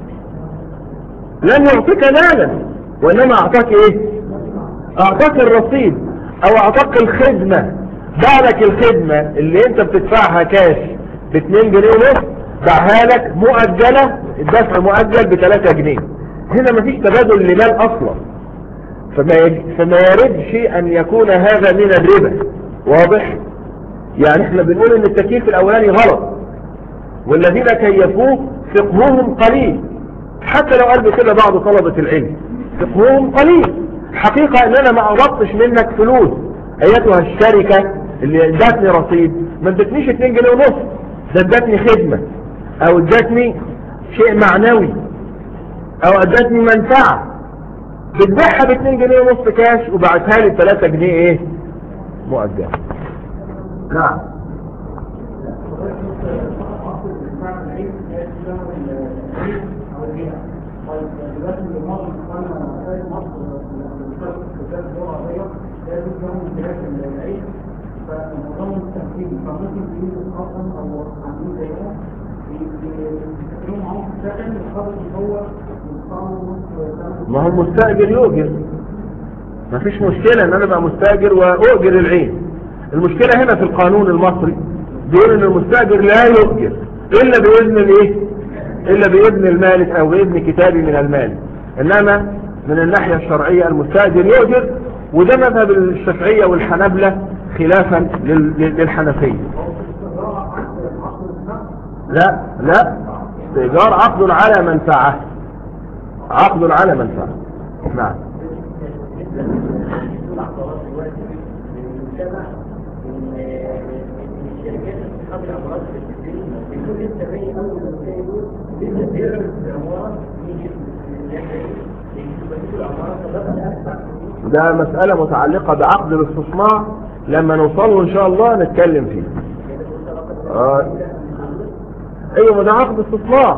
لن يعطيك مالا، وانما اعطاك ايه؟ اعطاك الرصيد او اعطاك الخدمة. باعلك الخدمة اللي انت بتدفعها كاش ب2 جنيه ونص، باعها لك مؤجلة، الدفع مؤجل ب3 جنيه. هنا مفيش تبادل لمال اصلا، فما يردش ان يكون هذا من الربا، واضح. يعني احنا بنقول ان التكييف الاولاني غلط، والذين كيفوه فقههم قليل، حتى لو قال كده بعض طلبة العلم فقههم قليل. حقيقة ان انا ما قبضتش منك فلوس ايتها الشركة اللي ادتني رصيد، ما ادتنيش 2 جنيه ونص، ده ادتني خدمة او ادتني شيء معنوي او ادتني منفعة. بتبيعها ب2 جنيه ونص كاش وبعتها لي 3 جنيه ايه مؤجل. نعم. ما هو المستأجر يؤجر، ما فيش مشكلة ان انا بقى مستأجر واؤجر العين. المشكلة هنا في القانون المصري بيقول ان المستأجر لا يؤجر الا باذن الايه، الا باذن المالك او باذن كتابي من المالك. انما من الناحية الشرعية المستأجر يؤجر، وده مذهب الشافعية والحنابلة خلافا للحنفية. لا لا، استئجار عقد على منفعة، عقد على منفعة. نعم. ده مسألة متعلقة بعقد الاستصناع، لما نوصله ان شاء الله نتكلم فيه. ايوه، ده عقد استصناع،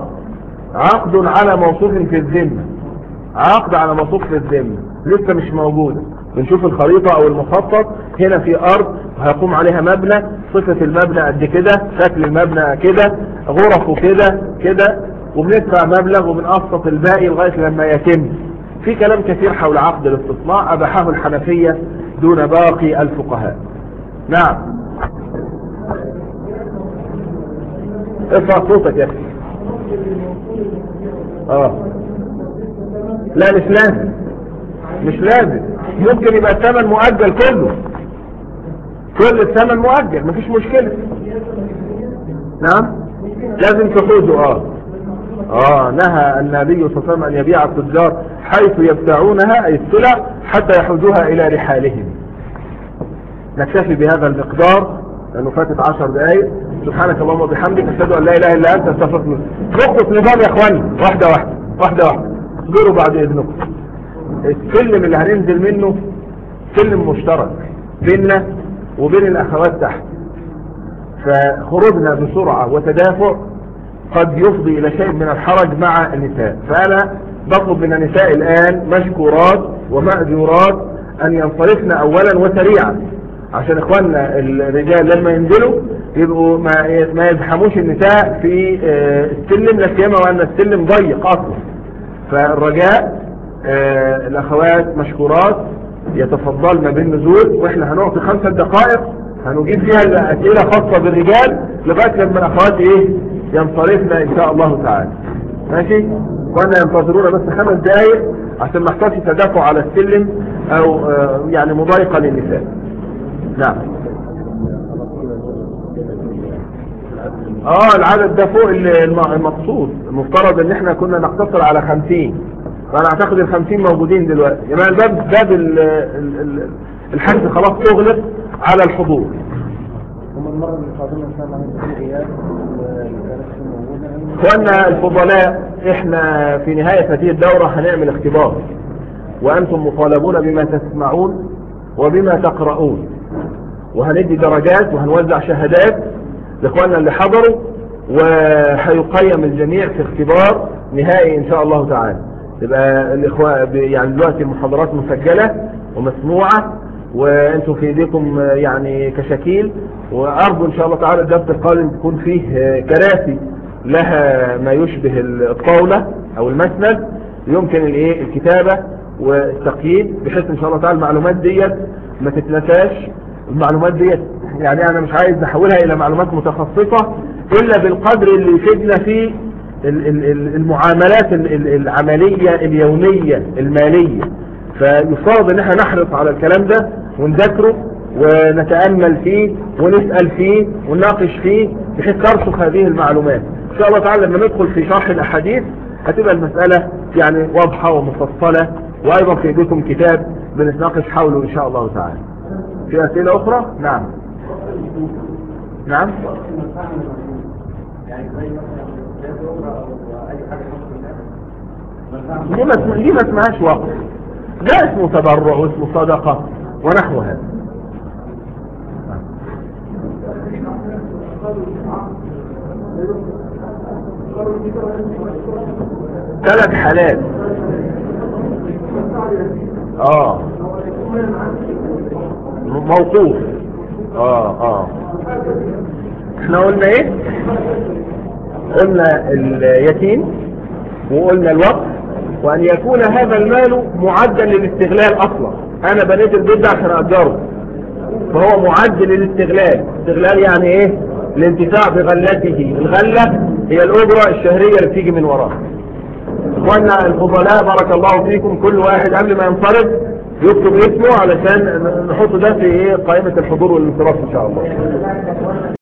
عقد على موصوف في الذمة، عقد على موصوف في الذمة لسه مش موجودة، بنشوف الخريطة او المخطط، هنا في ارض هيقوم عليها مبنى، صفة المبنى قد كده، شكل المبنى كده، غرفه كده كده، وبندفع مبلغ وبنقسط الباقي لغاية لما يتم. في كلام كثير حول عقد الاستصناع اباحه الحنفية دون باقي الفقهاء. نعم. ارفع صوتك يا اخي. لا مش لازم، مش لازم، ممكن يبقى الثمن مؤجل كله، كل الثمن مؤجل مفيش مشكلة. نعم لازم تحوزه. نهى النبي صلى الله عليه وسلم ان يبيع التجار حيث يبتاعونها اي السلع حتى يحوزوها الى رحالهم. نكتفي بهذا المقدار لانه فاتت 10 دقائق. سبحانك اللهم وبحمدك اشهد ان لا اله الا انت استغفرك. نقطة نظام يا اخواني، واحدة واحدة اصبروا بعد اذنكم. السلم اللي هننزل منه سلم مشترك بيننا وبين الاخوات تحت، فخروجنا بسرعة وتدافع قد يفضي الى شيء من الحرج مع النساء. فانا بطلب من النساء الان مشكورات ومأجورات ان ينصرفن اولا وسريعا، عشان اخواننا الرجال لما ينزلوا يبقوا ما يزحموش النساء في السلم، لا سيما وان السلم ضيق اصلا. فالرجاء الاخوات مشكورات يتفضلن بالنزول، واحنا هنعطي 5 دقائق هنجيب فيها الاسئله خاصه بالرجال لغايه لما الاخوات ينصرفن ان شاء الله تعالى. ماشي، وانا ينتظرونا بس 5 دقائق عشان ما يحصلش تدافع على السلم او يعني مضايقه للنساء. نعم. العدد ده فوق المقصود. المفترض ان احنا كنا نقتصر على 50، فانا اعتقد ال 50 موجودين دلوقتي. يعني باب الحجز خلاص اغلق على الحضور. هم المرة اللي قادمة ان شاء الله هنكون غياب اخواننا الفضلاء، احنا في نهاية هذه الدورة هنعمل اختبار، وانتم مطالبون بما تسمعون وبما تقرؤون، وهندي درجات وهنوزع شهادات لاخواننا اللي حضروا، وهيقيم الجميع في اختبار نهائي ان شاء الله تعالى. يبقى الاخوة يعني دلوقتي المحاضرات مسجلة ومسموعة، وانتم في ايديكم يعني كشكيل، وارجو ان شاء الله تعالى الدرس القادم تكون فيه كراسي لها ما يشبه الطاولة او المسند، يمكن الكتابة والتقييد، بحيث ان شاء الله تعالى المعلومات ديت ما تتنساش. المعلومات ديت يعني انا مش عايز احولها الى معلومات متخصصة الا بالقدر اللي يفيدنا في المعاملات العملية اليومية المالية. فيفترض ان احنا نحرص على الكلام ده ونذكره ونتأمل فيه ونسأل فيه ونناقش فيه بحيث ترسخ هذه المعلومات. ان شاء الله تعالى لما ندخل في شرح الاحاديث هتبقى المسألة يعني واضحة ومفصلة، وايضا في ايديكم كتاب بنتناقش حوله ان شاء الله تعالى. في اسئلة اخرى؟ نعم. نعم. دي ما اسمهاش وقف، ده اسمه تبرع واسمه صدقة ونحو هذا. ثلاث حالات. موقوف. احنا قلنا ايه؟ قلنا اليتيم وقلنا الوقف، وان يكون هذا المال معدا للاستغلال اصلا. انا بنيت البيت ده عشان اجره، فهو معد للاستغلال. استغلال يعني ايه؟ الانتفاع بغلته. الغلة هي الاجرة الشهرية اللي بتيجي من وراه. اخوانا الفضلاء بارك الله فيكم، كل واحد قبل ما ينصرف يكتب اسمه علشان نحط ده في قائمة الحضور والانصراف ان شاء الله.